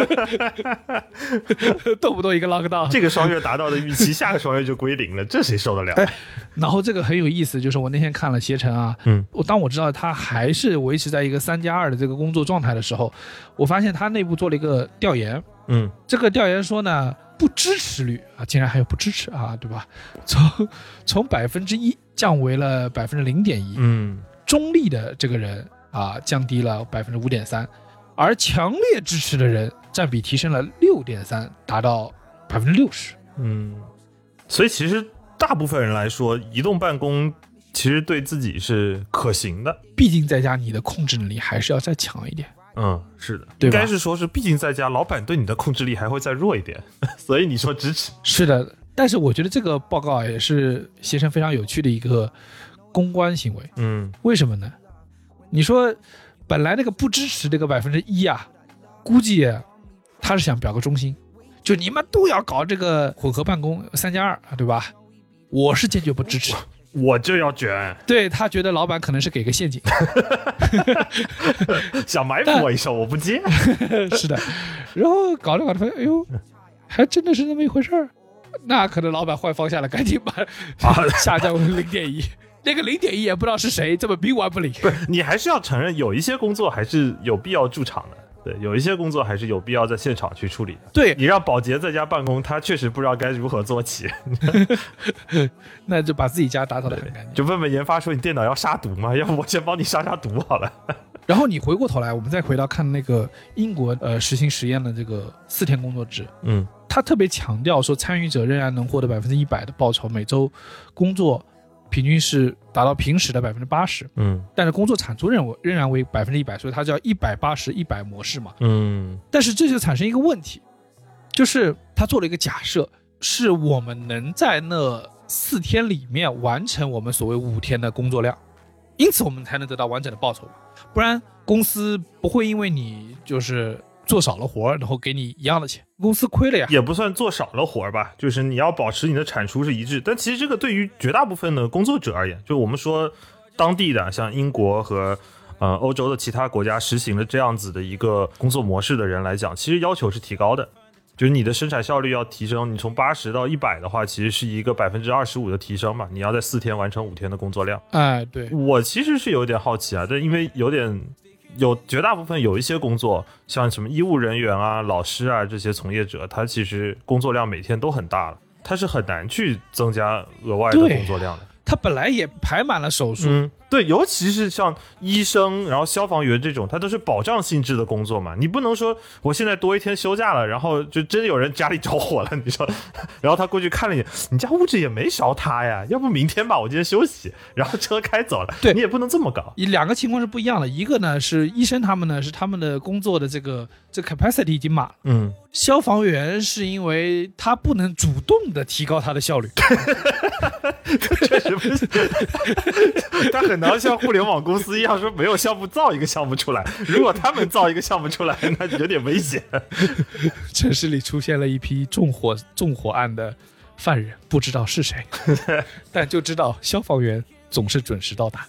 动不动一个 lockdown， 这个双月达到的预期，下个双月就归零了，这谁受得了？ 然后这个很有意思，就是我那天看了携程啊，当我知道他还是维持在一个3+2的这个工作状态的时候，我发现他内部做了一个调研，这个调研说呢，不支持率啊，竟然还有不支持啊，对吧？从1%降为了0.1%，中立的这个人啊降低了5.3%，而强烈支持的人占比提升了6.3%，达到60%。 所以其实大部分人来说，移动办公其实对自己是可行的， 毕竟在家你的控制能力还是要再强一点。 是的， 对吧？ 应该是说是，毕竟在家，老板对你的控制力还会再弱一点，所以你说支持。 是的，但是我觉得这个报告也是携程非常有趣的一个公关行为。为什么呢？你说本来那个不支持这个1%啊，估计他是想表个忠心，就你们都要搞这个混合办公3+2，对吧？我是坚决不支持。 我就要卷， 对，他觉得老板可能是给个陷阱， 想埋伏我一手，我不接。 是的，然后搞着搞着发现，哎呦，还真的是那么一回事儿。那可能老板换方向了，赶紧把下降为0.1。那个0.1也不知道是谁这么冥顽不灵。 不是，你还是要承认有一些工作还是有必要驻场的。对，有一些工作还是有必要在现场去处理的。 对， 你让保洁在家办公，他确实不知道该如何做起。 那就把自己家打扫得很干净。 就问问研发说，你电脑要杀毒吗？要不我先帮你杀毒好了。 然后你回过头来，我们再回到看那个英国实行实验的这个4天工作制，他特别强调说，参与者仍然能获得100%的报酬，每周工作平均是达到平时的80%，但是工作产出仍然为100%，所以它叫180-100模式嘛，但是这就产生一个问题，就是他做了一个假设，是我们能在那 4天里面完成我们所谓5天的工作量，因此我们才能得到完整的报酬，不然公司不会因为你就是做少了活然后给你一样的钱，公司亏了呀。 也不算做少了活吧，就是你要保持你的产出是一致。但其实这个对于绝大部分的工作者而言，就我们说当地的像英国和欧洲的其他国家实行了这样子的一个工作模式的人来讲，其实要求是提高的。就是你的生产效率要提升，你从80到100的话，其实是一个25%的提升嘛。你要在4天完成5天的工作量。 哎，对， 我其实是有点好奇啊，但因为绝大部分有一些工作，像什么医务人员啊、老师啊这些从业者，他其实工作量每天都很大了，他是很难去增加额外的工作量的。 他本来也排满了手术， 对，尤其是像医生然后消防员这种，他都是保障性质的工作嘛，你不能说我现在多一天休假了，然后就真有人家里着火了，你说然后他过去看了一眼，你家物质也没烧塌呀，要不明天吧，我今天休息，然后车开走了。对，你也不能这么搞。 两个情况是不一样的，一个呢是医生他们呢是他们的工作的这个 capacity 已经满了，消防员是因为他不能主动的提高他的效率确实不是他很难像互联网公司一样说没有项目造一个项目出来，如果他们造一个项目出来那有点危险。 城市里出现了一批纵火案的犯人，不知道是谁但就知道消防员总是准时到达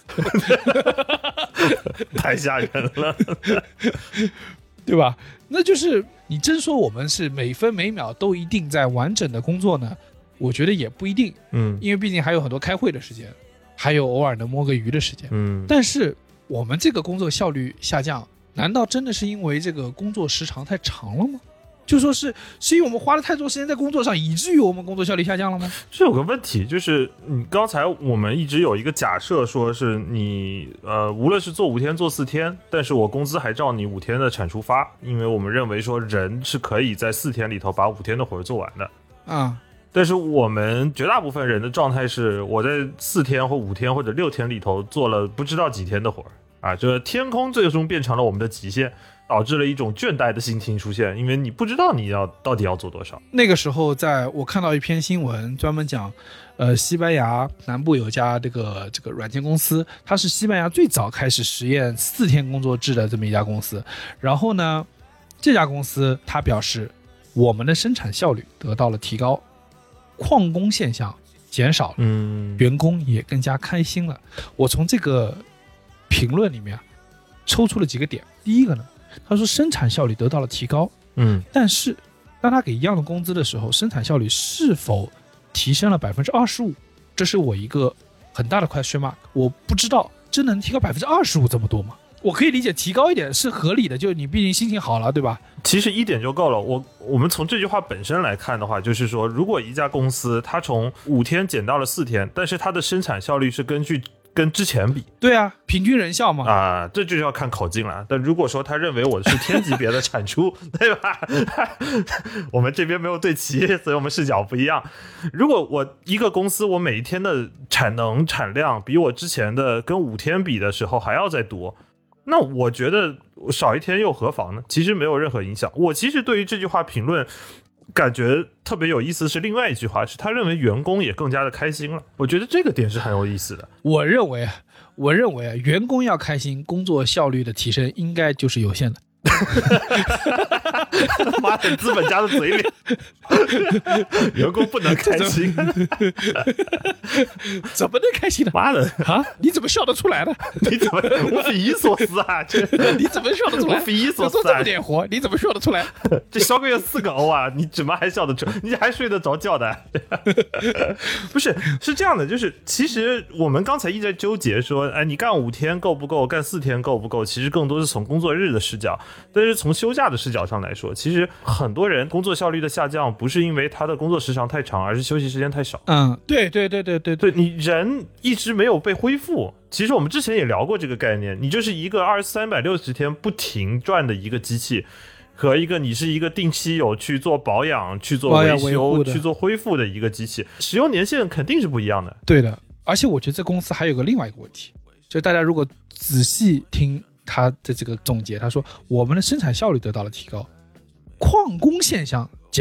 太吓人了对吧？那就是你真说我们是每分每秒都一定在完整的工作呢，我觉得也不一定，因为毕竟还有很多开会的时间，还有偶尔能摸个鱼的时间，但是我们这个工作效率下降，难道真的是因为这个工作时长太长了吗？就说是因为我们花了太多时间在工作上，以至于我们工作效率下降了吗？ 这有个问题，就是你刚才我们一直有一个假设，说是你无论是做5天做4天，但是我工资还照你5天的产出发，因为我们认为说人是可以在4天里头把5天的活做完的但是我们绝大部分人的状态是，我在4天或5天或者6天里头做了不知道几天的活这天空最终变成了我们的极限，导致了一种倦怠的心情出现，因为你不知道你到底要做多少。 那个时候我看到一篇新闻，专门讲西班牙南部有家这个软件公司，它是西班牙最早开始实验4天工作制的这么一家公司。然后呢，这家公司它表示，我们的生产效率得到了提高，旷工现象减少了，员工也更加开心了。我从这个评论里面抽出了几个点。第一个呢，他说生产效率得到了提高，但是当他给一样的工资的时候，生产效率是否提升了25%？这是我一个很大的 question mark。我不知道真能提高25%这么多吗？我可以理解提高一点是合理的，就是你毕竟心情好了，对吧？ 其实1点就够了。我们从这句话本身来看的话，就是说，如果一家公司它从5天减到了4天，但是它的生产效率是跟之前比， 对啊，平均人效嘛这就要看口径了。但如果说他认为我是天级别的产出对吧我们这边没有对齐，所以我们视角不一样。如果我一个公司我每一天的产量比我之前的跟5天比的时候还要再多，那我觉得少1天又何妨呢？其实没有任何影响。我其实对于这句话评论感觉特别有意思是另外一句话，是他认为员工也更加的开心了。我觉得这个点是很有意思的。 我认为员工要开心，工作效率的提升应该就是有限的。 妈的，资本家的嘴脸员工不能开心怎么能开心呢？ 妈的你怎么笑得出来呢？ 你怎么我匪夷所思你怎么笑得出来？ 我匪夷所思做这么点活你怎么笑得出来？ 这烧个月4个欧你怎么还笑得出？你还睡得着觉的不是这样的，就是其实我们刚才一直在纠结说你干5天够不够，干4天够不够，其实更多是从工作日的视角。但是从休假的视角上来说，其实很多人工作效率的下降不是因为他的工作时长太长，而是休息时间太少。 对， 你人一直没有被恢复。其实我们之前也聊过这个概念，你就是一个2360天不停转的一个机器，和一个你是一个定期有去做保养、去做维修、去做恢复的一个机器，使用年限肯定是不一样的。 对的，而且我觉得这公司还有个另外一个问题，就大家如果仔细听他的这个总结，他说我们的生产效率得到了提高，旷工现象减少了。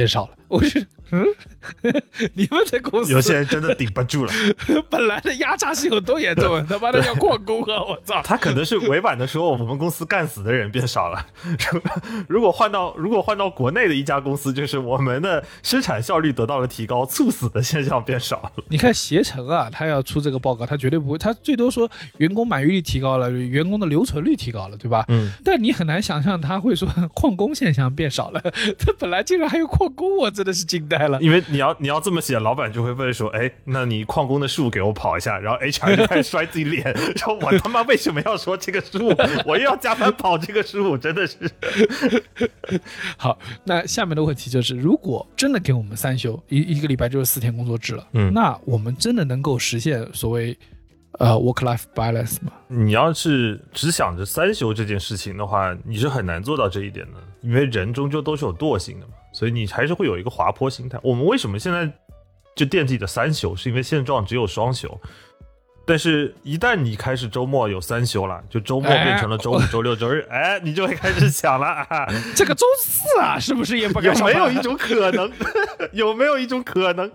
我是你们这公司有些人真的顶不住了。 本来的压榨性有多严重啊？他妈的要旷工啊！我操！ 他可能是委婉的说，我们公司干死的人变少了。如果换到国内的一家公司，就是我们的生产效率得到了提高，猝死的现象变少了。 你看携程啊，他要出这个报告，他绝对不会，他最多说员工满意率提高了，员工的留存率提高了，对吧？但你很难想象他会说旷工现象变少了。他本来竟然还有旷工，我真的是惊呆了。 因为你要这么写，老板就会问说，哎，那你旷工的数给我跑一下，然后 HR 就开始摔自己脸，说我他妈为什么要说这个数？我又要加班跑这个数，真的是。 好，那下面的问题就是，如果真的给我们3休，一个礼拜就是4天工作制了，那我们真的能够实现所谓work-life balance 吗？ 你要是只想着3休这件事情的话，你是很难做到这一点的，因为人终究都是有惰性的嘛，所以你还是会有一个滑坡心态。我们为什么现在就惦记着3休，是因为现状只有2休。但是，一旦你开始周末有3休了，就周末变成了周五、周六、周日，哎，你就会开始想了啊， 这个周4啊，是不是也不该上班？ 有没有一种可能？有没有一种可能？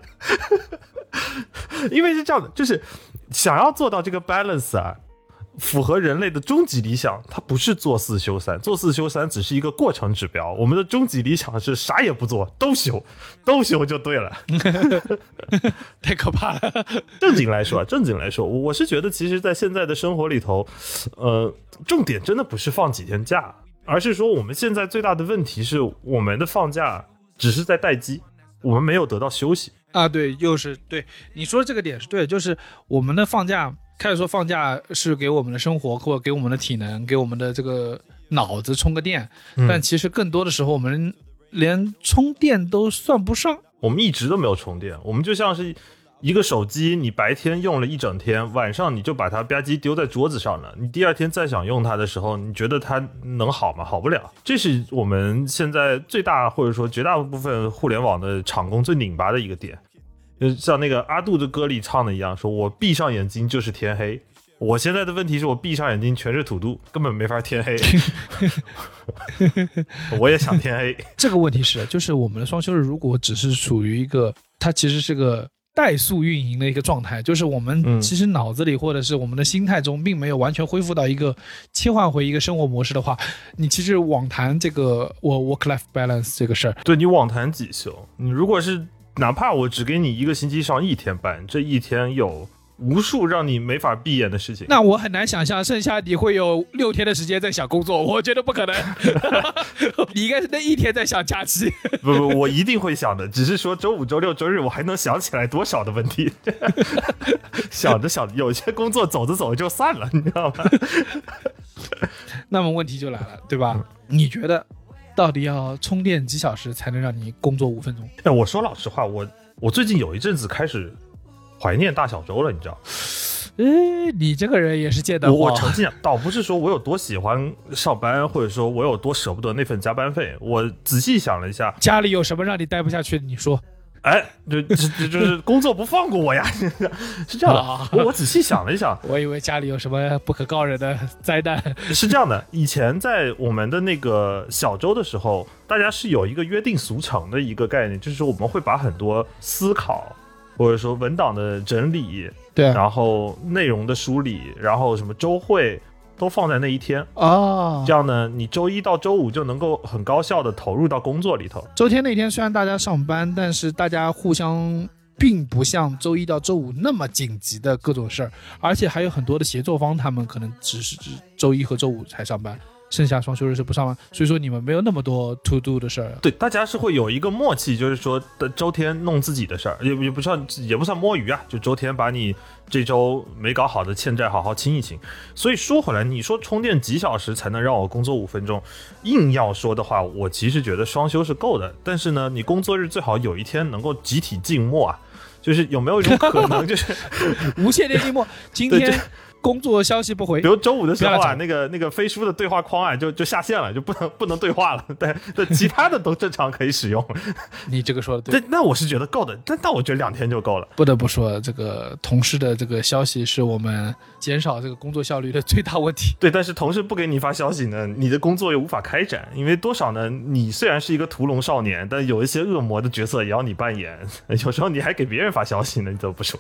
因为是这样的，就是想要做到这个 balance 啊，符合人类的终极理想，它不是做4休3，做4休3只是一个过程指标。我们的终极理想是啥也不做，都休就对了。 太可怕了。 正经来说，我是觉得，其实，在现在的生活里头，重点真的不是放几天假，而是说我们现在最大的问题是，我们的放假只是在待机，我们没有得到休息啊。对，又是对你说这个点是对，就是我们的放假。开始说放假是给我们的生活或者给我们的体能给我们的这个脑子充个电，但其实更多的时候我们连充电都算不上， 我们一直都没有充电。我们就像是一个手机，你白天用了一整天，晚上你就把它吧唧丢在桌子上了，你第二天再想用它的时候，你觉得它能好吗？好不了。这是我们现在最大或者说绝大部分互联网的厂工最拧巴的一个点，就像那个阿杜的歌里唱的一样，说我闭上眼睛就是天黑。我现在的问题是我闭上眼睛全是土度，根本没法天黑。我也想天黑。 这个问题是，就是我们的双休日如果只是处于一个，它其实是个怠速运营的一个状态，就是我们其实脑子里或者是我们的心态中并没有完全恢复到一个切换回一个生活模式的话，你其实网谈这个work-life balance 这个事儿， 对，你网谈几休，你如果是哪怕我只给你一个星期上1天班，这1天有无数让你没法闭眼的事情， 那我很难想象剩下你会有6天的时间在想工作，我觉得不可能。你应该是那1天在想假期。 不，我一定会想的，只是说周五、周六、周日我还能想起来多少的问题。想着，有些工作走着走着就散了，你知道吗？ 那么问题就来了，对吧？你觉得到底要充电几小时才能让你工作5分钟？ 我说老实话，我最近有一阵子开始怀念大小周了，你知道？ 你这个人也是贱的。 我诚心讲，倒不是说我有多喜欢上班，或者说我有多舍不得那份加班费。我仔细想了一下， 家里有什么让你待不下去的？你说。 哎，就是工作不放过我呀，是这样的。我仔细想了一想， 我以为家里有什么不可告人的灾难。 是这样的，以前在我们的那个小周的时候，大家是有一个约定俗成的一个概念，就是我们会把很多思考或者说文档的整理， 对， 然后内容的梳理，然后什么周会都放在那一天哦， 这样呢，你周一到周五就能够很高效的投入到工作里头。 周天那天虽然大家上班，但是大家互相并不像周一到周五那么紧急的各种事儿，而且还有很多的协作方，他们可能只是周一和周五才上班，剩下双休日是不上班，所以说你们没有那么多 to do 的事儿。 对，大家是会有一个默契，就是说周天弄自己的事儿，也不算摸鱼啊，就周天把你这周没搞好的欠债好好清一清。所以说回来，你说充电几小时才能让我工作5分钟，硬要说的话，我其实觉得双休是够的。但是呢，你工作日最好有一天能够集体静默啊，就是有没有一种可能，就是无限电静默？今天工作消息不回， 比如周五的时候啊， 不要来那个飞书的对话框啊就下线了，就不能对话了。但其他的都正常可以使用。 你这个说的对。 那我是觉得够的，但我觉得2天就够了。 不得不说，这个同事的这个消息是我们减少这个工作效率的最大问题。 对，但是同事不给你发消息呢，你的工作又无法开展，因为多少呢？你虽然是一个屠龙少年，但有一些恶魔的角色也要你扮演，有时候你还给别人发消息呢，你怎么不说？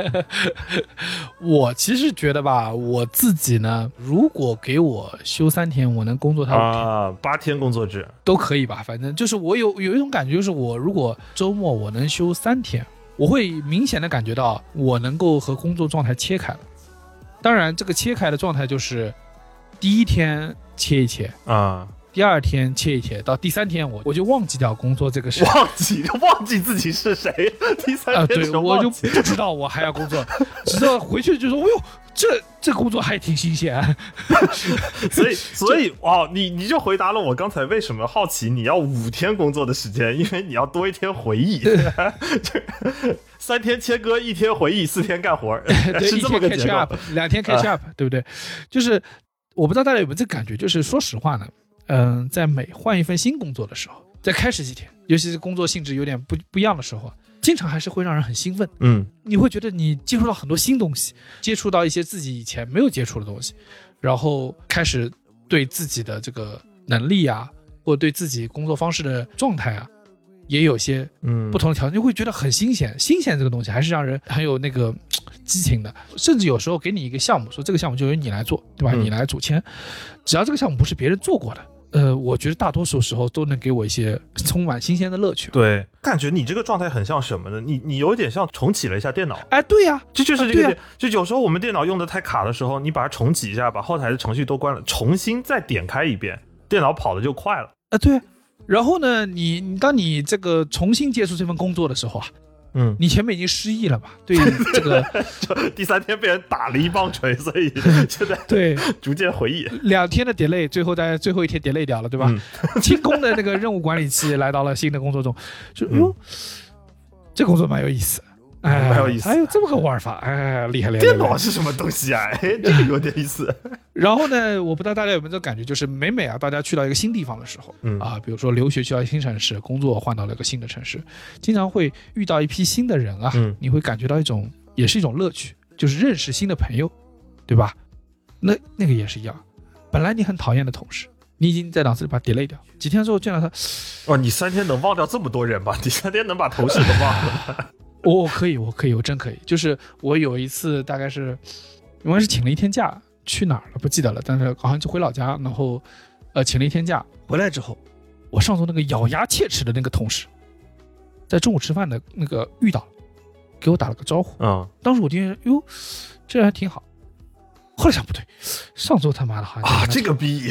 我其实觉得吧，我自己呢，如果给我休3天，我能工作他5天啊，8天工作制都可以吧。反正就是我有一种感觉，就是我如果周末我能休3天，我会明显的感觉到我能够和工作状态切开了。当然，这个切开的状态就是第1天切一切啊。 第2天切一切，到第3天我就忘记掉工作这个事， 忘记自己是谁。第3天对，我就不知道我还要工作，直到回去就说，哎呦，这工作还挺新鲜。 所以哦，你就回答了我刚才为什么好奇你要5天工作的时间，因为你要多1天回忆。3天切割，1天回忆，4天干活，是这么个结构。 2天 catch up，对不对？就是我不知道大家有没有这个感觉，就是说实话呢。在每换一份新工作的时候，在开始几天，尤其是工作性质有点不一样的时候，经常还是会让人很兴奋。你会觉得你接触到很多新东西，接触到一些自己以前没有接触的东西，然后开始对自己的这个能力啊，或对自己工作方式的状态啊，也有些不同的条件，就会觉得很新鲜。新鲜这个东西还是让人很有那个激情的，甚至有时候给你一个项目，说这个项目就由你来做，对吧？你来主签，只要这个项目不是别人做过的。我觉得大多数时候都能给我一些充满新鲜的乐趣。 对，感觉你这个状态很像什么呢？你有点像重启了一下电脑。 哎，对呀， 这就是这个点。就有时候我们电脑用的太卡的时候，你把它重启一下，把后台的程序都关了，重新再点开一遍，电脑跑的就快了。 对。然后呢，当你这个重新接触这份工作的时候啊，你前面已经失忆了吧？对这个， 就第3天被人打了一棒槌，所以现在对逐渐回忆。 2天的 delay， 最后在最后1天 delay 掉了，对吧？清空的那个任务管理器来到了新的工作中，就这工作蛮有意思。 蛮有意思， 还有这么个玩法，厉害！ 电脑是什么东西啊？这个有点意思。 然后呢，我不知道大家有没有这个感觉，就是每啊，大家去到一个新地方的时候，比如说留学去到一个新城市，工作换到了一个新的城市，经常会遇到一批新的人啊，你会感觉到也是一种乐趣，就是认识新的朋友，对吧？那个也是一样，本来你很讨厌的同事，你已经在脑子里把他 delay 掉，几天之后见到他， 你3天能忘掉这么多人吧？你3天能把同事都忘了？ 我可以，我真可以。就是我有一次大概是，因为是请了1天假，去哪儿了不记得了，但是好像就回老家，然后请了1天假，回来之后，我上周那个咬牙切齿的那个同事，在中午吃饭的那个遇到了，给我打了个招呼。当时我听哟，这人还挺好。后来想不对，上周他妈的好像这个逼。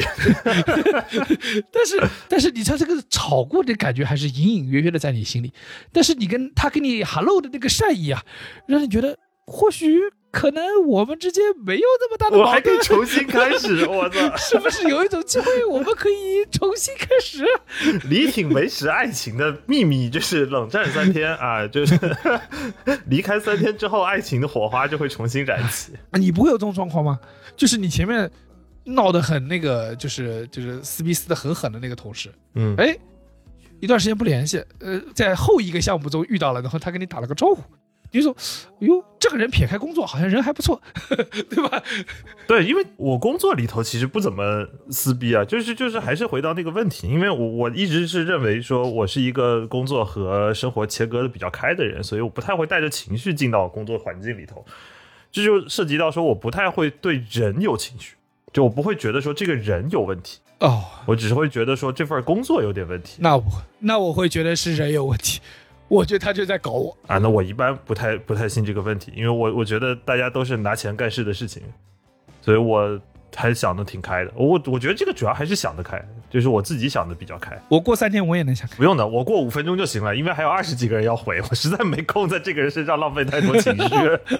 但是你知道这个吵过的感觉还是隐隐约约的在你心里，但是他跟你 hello 的那个善意啊，让你觉得或许可能我们之间没有那么大的矛盾， 我还可以重新开始。我操， 是不是有一种机会我们可以重新开始？ 李挺维持爱情的秘密就是冷战3天啊，就是离开3天之后，爱情的火花就会重新燃起。 你不会有这种状况吗？就是你前面闹得很那个，就是撕逼撕得很狠的那个同事，一段时间不联系，在后一个项目中遇到了，然后他跟你打了个招呼。你说，哟，这个人撇开工作好像人还不错，对吧？ 对，因为我工作里头其实不怎么撕逼啊，就是还是回到那个问题，因为我一直是认为说我是一个工作和生活切割的比较开的人，所以我不太会带着情绪进到工作环境里头，这就涉及到说我不太会对人有情绪，就我不会觉得说这个人有问题我只是会觉得说这份工作有点问题。 那我会觉得是人有问题。我觉得他就在搞我啊！那我一般不太信这个问题，因为我觉得大家都是拿钱干事的事情，所以我还想得挺开的。我觉得这个主要还是想得开，就是我自己想得比较开。 我过3天我也能想开， 不用的，我过5分钟就行了，因为还有20几个人要回，我实在没空在这个人身上浪费太多情绪。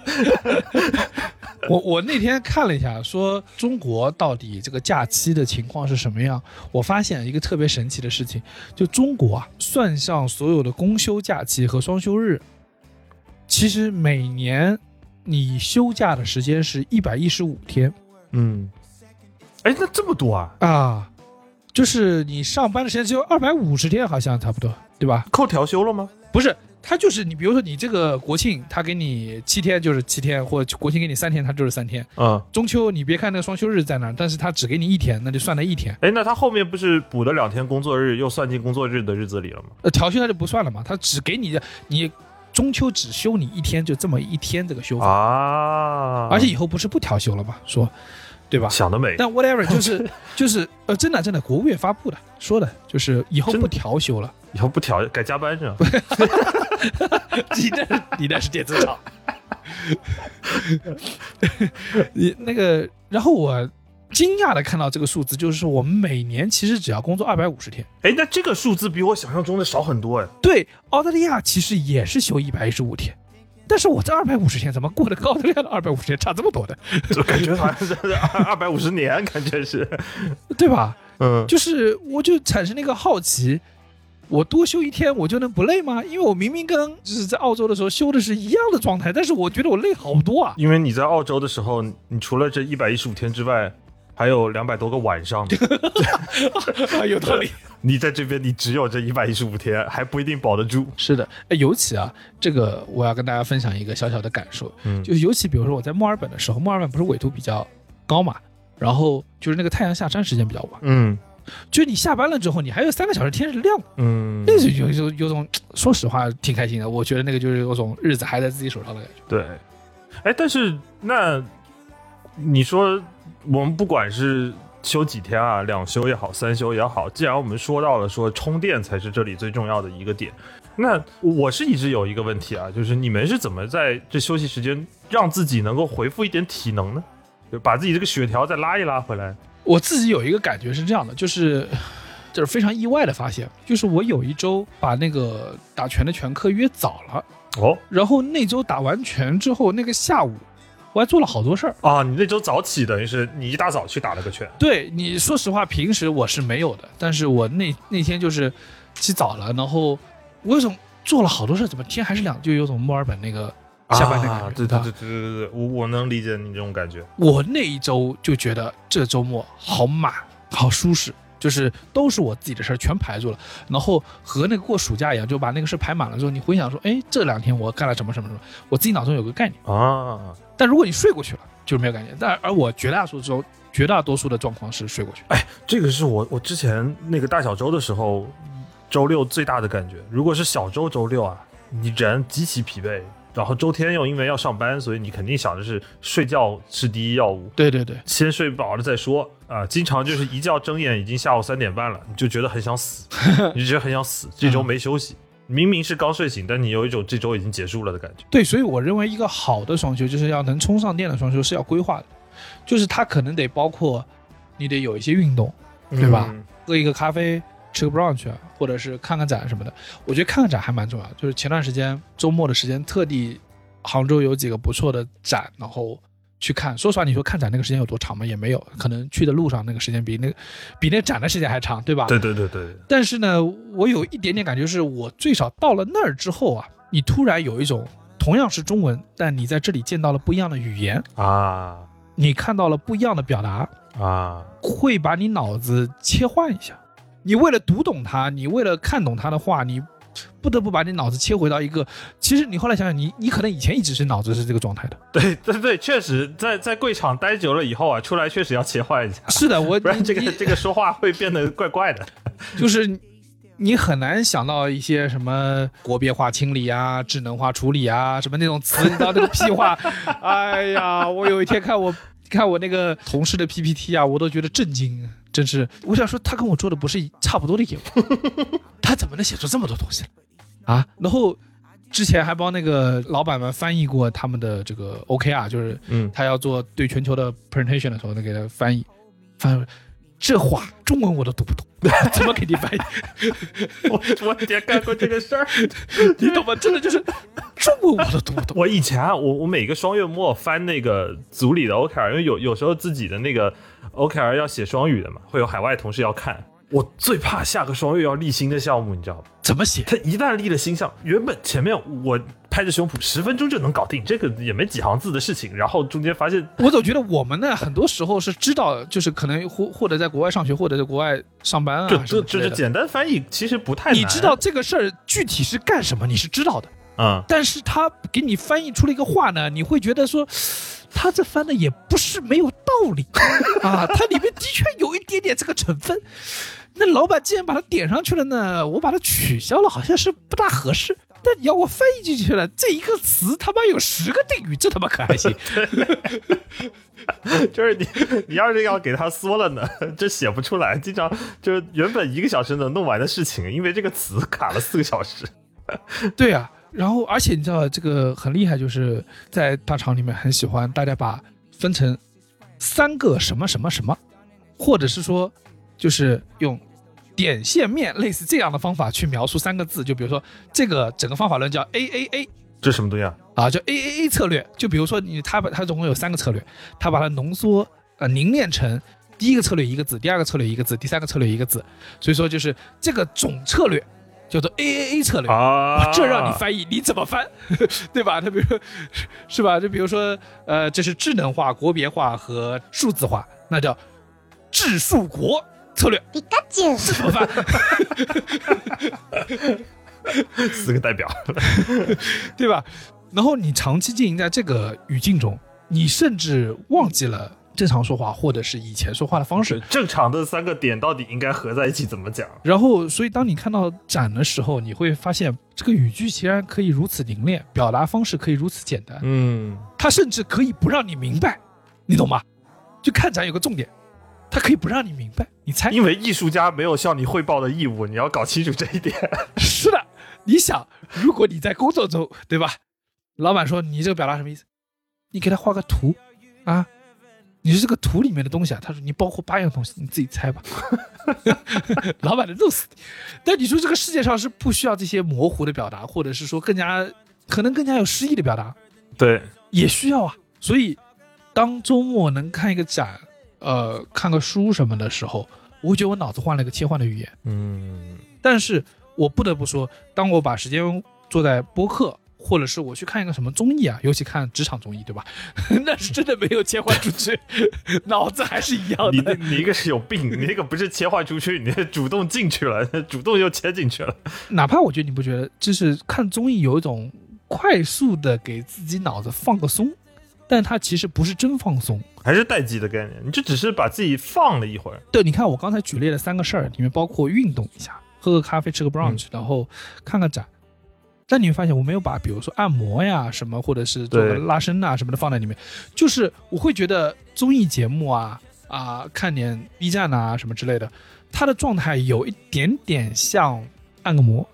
我那天看了一下，说中国到底这个假期的情况是什么样。我发现一个特别神奇的事情，就中国啊，算上所有的公休假期和双休日，其实每年你休假的时间是115天。 哎，那这么多啊，就是你上班的时间只有250天，好像差不多，对吧？ 扣调休了吗？ 不是，他就是你，比如说你这个国庆，他给你7天就是7天，或者国庆给你3天，他就是3天。中秋你别看那个双休日在那儿，但是他只给你1天，那就算那1天。 哎，那他后面不是补了2天工作日，又算进工作日的日子里了吗？ 调休他就不算了嘛，他只给你中秋只休你1天，就这么1天这个休法啊。 而且以后不是不调休了嘛，说。对吧？ 想得美。 但 whatever 就是真的国务院发布的说的，就是以后不调休了， 以后不调改加班是吧？ 你那是电子厂。你那个，然后我惊讶的看到这个数字，就是我们每年其实只要工作250天。 哎，那这个数字比我想象中的少很多哎。 对，澳大利亚其实也是休115天。但是我这250天怎么过得跟澳大利亚的250天差这么多的？ 就感觉好像是250年，感觉是， 对吧？就是我就产生了一个好奇，我多休1天我就能不累吗？因为我明明跟就是在澳洲的时候休的是一样的状态，但是我觉得我累好多啊。 因为你在澳洲的时候，你除了这115天之外，还有200多个晚上。 有道理。 你在这边，你只有这115天，还不一定保得住。 是的，尤其啊，这个我要跟大家分享一个小小的感受，就是尤其比如说我在墨尔本的时候，墨尔本不是纬度比较高嘛，然后就是那个太阳下山时间比较晚，就是你下班了之后，你还有3个小时天是亮的，那是有种说实话挺开心的。我觉得那个就是有种日子还在自己手上的感觉。 对，哎，但是那你说我们不管是休几天啊，2休也好，3休也好，既然我们说到了说充电才是这里最重要的一个点，那我是一直有一个问题啊，就是你们是怎么在这休息时间让自己能够恢复一点体能呢？就把自己这个血条再拉一拉回来。 我自己有一个感觉是这样的，就是非常意外的发现，就是我有一周把那个打拳的拳课约早了，然后那周打完拳之后，那个下午我还做了好多事儿啊！你那周早起，等于是你一大早去打了个拳。 对，你说实话，平时我是没有的，但是我那天就是起早了，然后我有种做了好多事儿，怎么天还是亮，就有种墨尔本那个下班的感觉。 对，我能理解你这种感觉。 我那一周就觉得这周末好满，好舒适。就是都是我自己的事儿全排住了，然后和那个过暑假一样，就把那个事排满了之后，你回想说，哎，这2天我干了什么什么什么，我自己脑中有个概念啊。但如果你睡过去了，就是没有概念。而我绝大多数的状况是睡过去。 哎，这个是我之前那个大小周的时候，周六最大的感觉。如果是小周周六啊，你人极其疲惫。然后周天又因为要上班，所以你肯定想的是睡觉是第一要务。 对， 先睡饱了再说啊。经常就是一觉睁眼已经下午3点半了，你就觉得很想死，你就觉得很想死。这周没休息，明明是刚睡醒，但你有一种这周已经结束了的感觉。 对，所以我认为一个好的双休就是要能充上电的双休是要规划的，就是它可能得包括你得有一些运动，对吧？喝一个咖啡。吃个 brunch 或者是看看展什么的，我觉得看看展还蛮重要。就是前段时间周末的时间，特地杭州有几个不错的展，然后去看。说实话，你说看展那个时间有多长吗？也没有，可能去的路上那个时间比那展的时间还长，对吧？ 对。 但是呢，我有一点点感觉，是我最少到了那儿之后啊，你突然有一种同样是中文，但你在这里见到了不一样的语言啊，你看到了不一样的表达啊，会把你脑子切换一下。你为了读懂它，你为了看懂它的话，你不得不把你脑子切回到一个，其实你后来想想，你可能以前一直是脑子是这个状态的。 对，确实在柜场待久了以后啊，出来确实要切换一下。 是的， 不然这个说话会变得怪怪的。 就是你很难想到一些什么国别化清理啊、智能化处理啊什么那种词，你知道那个屁话。哎呀，我有一天看我那个同事的 PPT 啊，我都觉得震惊。真是，我想说他跟我做的不是差不多的业务，他怎么能写出这么多东西啊？然后之前还帮那个老板们翻译过他们的这个 OKR， 就是他要做对全球的 presentation 的时候，给他翻译这话中文我都读不懂，怎么给你翻译？ 我也干过这个事儿， 你懂吗？真的就是中文我都读不懂。 我以前啊，我每个双月末翻那个组里的 OKR， 因为有时候自己的那个 OKR 要写双语的嘛，会有海外同事要看。我最怕下个双月要立新的项目，你知道吗？ 怎么写？ 他一旦立了新项，原本前面我拍着胸脯10分钟就能搞定，这个也没几行字的事情。然后中间发现， 我总觉得我们呢，很多时候是知道，就是可能或者在国外上学，或者在国外上班啊， 这简单翻译其实不太难。 你知道这个事儿具体是干什么，你是知道的，但是他给你翻译出了一个话呢，你会觉得说，他这翻的也不是没有道理啊，它里面的确有一点点这个成分。那老板既然把它点上去了呢，我把它取消了，好像是不大合适。但你要我翻译进去了，这一个词他妈有10个定语，这他妈可还行？ 就是你要是要给他缩了呢，这写不出来。经常就是原本1个小时能弄完的事情，因为这个词卡了4个小时。 对啊，然后而且你知道这个很厉害，就是在大厂里面很喜欢大家把分成3个什么什么什么，或者是说就是用点线面类似这样的方法去描述3个字，就比如说这个整个方法论叫 AAA， 这什么东西啊？叫 AAA 策略。就比如说他总共有3个策略，他把它浓缩凝练成第一个策略1个字，第2个策略1个字，第3个策略1个字，所以说就是这个总策略叫做 AAA 策略啊，这让你翻译你怎么翻，对吧？他比如说是吧？就比如说这是智能化、国别化和数字化，那叫智数国策略。皮卡丘这怎么翻 ？4个代表， 对吧？然后你长期经营在这个语境中，你甚至忘记了正常说话或者是以前说话的方式， 正常的3个点到底应该合在一起怎么讲？ 然后所以当你看到展的时候，你会发现这个语句竟然可以如此凝练，表达方式可以如此简单，它甚至可以不让你明白，你懂吗？就看展有个重点，它可以不让你明白，你猜？ 因为艺术家没有向你汇报的义务，你要搞清楚这一点。 是的，你想，如果你在工作中，对吧？老板说你这个表达什么意思？你给他画个图啊，你是这个图里面的东西啊。他说你包括8样东西，你自己猜吧。老板能弄死你。但你说这个世界上是不需要这些模糊的表达，或者是说可能更加有诗意的表达， 对， 也需要啊。所以当周末能看一个展，看个书什么的时候，我会觉得我脑子换了一个切换的语言。但是我不得不说，当我把时间坐在播客，或者是我去看一个什么综艺啊，尤其看职场综艺，对吧？那是真的没有切换出去，脑子还是一样的。 你一个是有病，你那个不是切换出去，你主动进去了，主动又切进去了。 哪怕我觉得你不觉得，就是看综艺有一种快速的给自己脑子放个松，但它其实不是真放松， 还是待机的概念，你就只是把自己放了一会儿。 对，你看我刚才举例了3个事儿，里面包括运动一下，喝个咖啡，吃个 brunch，然后看个展。但你会发现我没有把比如说按摩呀什么，或者是做个拉伸啊什么的放在里面，就是我会觉得综艺节目啊看点 B 站啊什么之类的，它的状态有一点点像按个摩，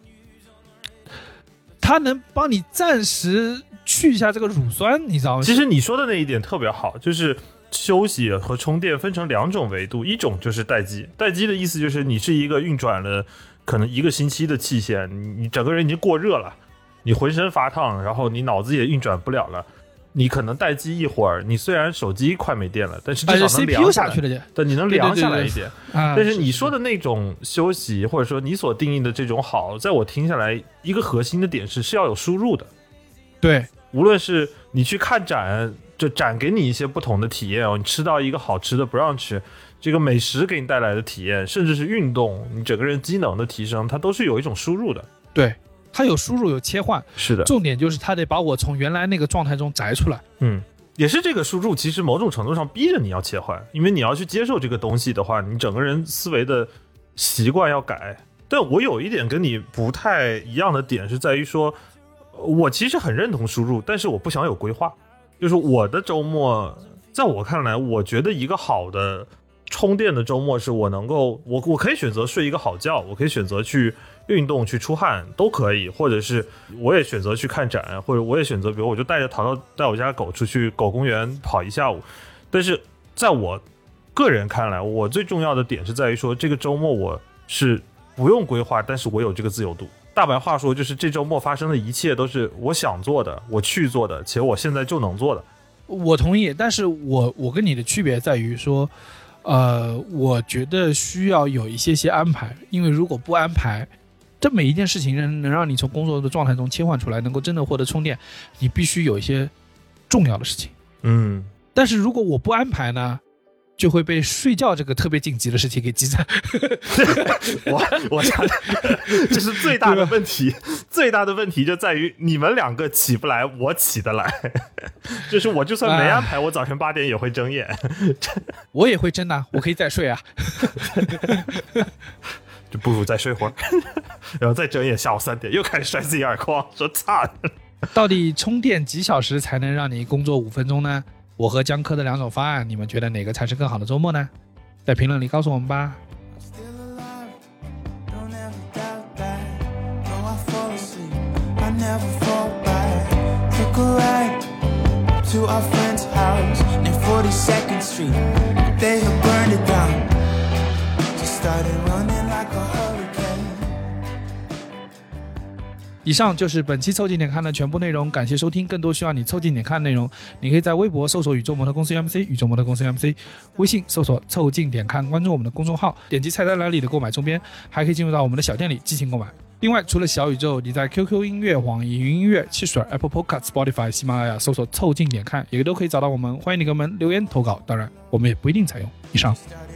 它能帮你暂时去一下这个乳酸，你知道吗？ 其实你说的那一点特别好，就是休息和充电分成2种维度，一种就是待机，待机的意思就是你是一个运转了可能1个星期的器械，你整个人已经过热了，你浑身发烫，然后你脑子也运转不了了，你可能待机一会儿，你虽然手机快没电了，但是至少能凉下来，但你能凉下来一点。但是你说的那种休息，或者说你所定义的这种好，在我听下来，一个核心的点是要有输入的。 对， 无论是你去看展，就展给你一些不同的体验你吃到一个好吃的 brunch，这个美食给你带来的体验，甚至是运动，你整个人机能的提升，它都是有一种输入的。 对，它有输入有切换， 是的。 重点就是它得把我从原来那个状态中摘出来。 也是这个输入，其实某种程度上逼着你要切换，因为你要去接受这个东西的话，你整个人思维的习惯要改。但我有一点跟你不太一样的点是在于说，我其实很认同输入，但是我不想有规划。就是我的周末，在我看来，我觉得一个好的充电的周末是我能够，我可以选择睡一个好觉，我可以选择去运动去出汗都可以，或者是我也选择去看展，或者我也选择比如我就带我家狗出去狗公园跑一下午。但是在我个人看来，我最重要的点是在于说，这个周末我是不用规划，但是我有这个自由度。大白话说就是这周末发生的一切都是我想做的，我去做的，且我现在就能做的。 我同意，但是我跟你的区别在于说我觉得需要有一些安排，因为如果不安排， 这每一件事情能让你从工作的状态中切换出来，能够真的获得充电，你必须有一些重要的事情。但是如果我不安排呢，就会被睡觉这个特别紧急的事情给击散。 我想这是最大的问题，最大的问题就在于你们两个起不来，我起得来。就是我就算没安排，我早晨8点也会睁眼。 我也会睁的，我可以再睡啊。 就不如再睡会儿，然后再睁眼，下午3点又开始摔自己耳光，说操！ 到底充电几小时才能让你工作5分钟呢？我和江科的2种方案，你们觉得哪个才是更好的周末呢？在评论里告诉我们吧。以上就是本期凑近点看的全部内容，感谢收听。更多需要你凑近点看内容，你可以在微博搜索宇宙模特公司 MC 宇宙模特公司 MC， 微信搜索凑近点看，关注我们的公众号，点击菜单栏里的购买周边，还可以进入到我们的小店里进行购买。另外，除了小宇宙，你在 QQ 音乐、网易云音乐、汽水、Apple Podcast、Spotify、喜马拉雅搜索凑近点看，也都可以找到我们。欢迎你给我们留言投稿，当然我们也不一定采用。以上。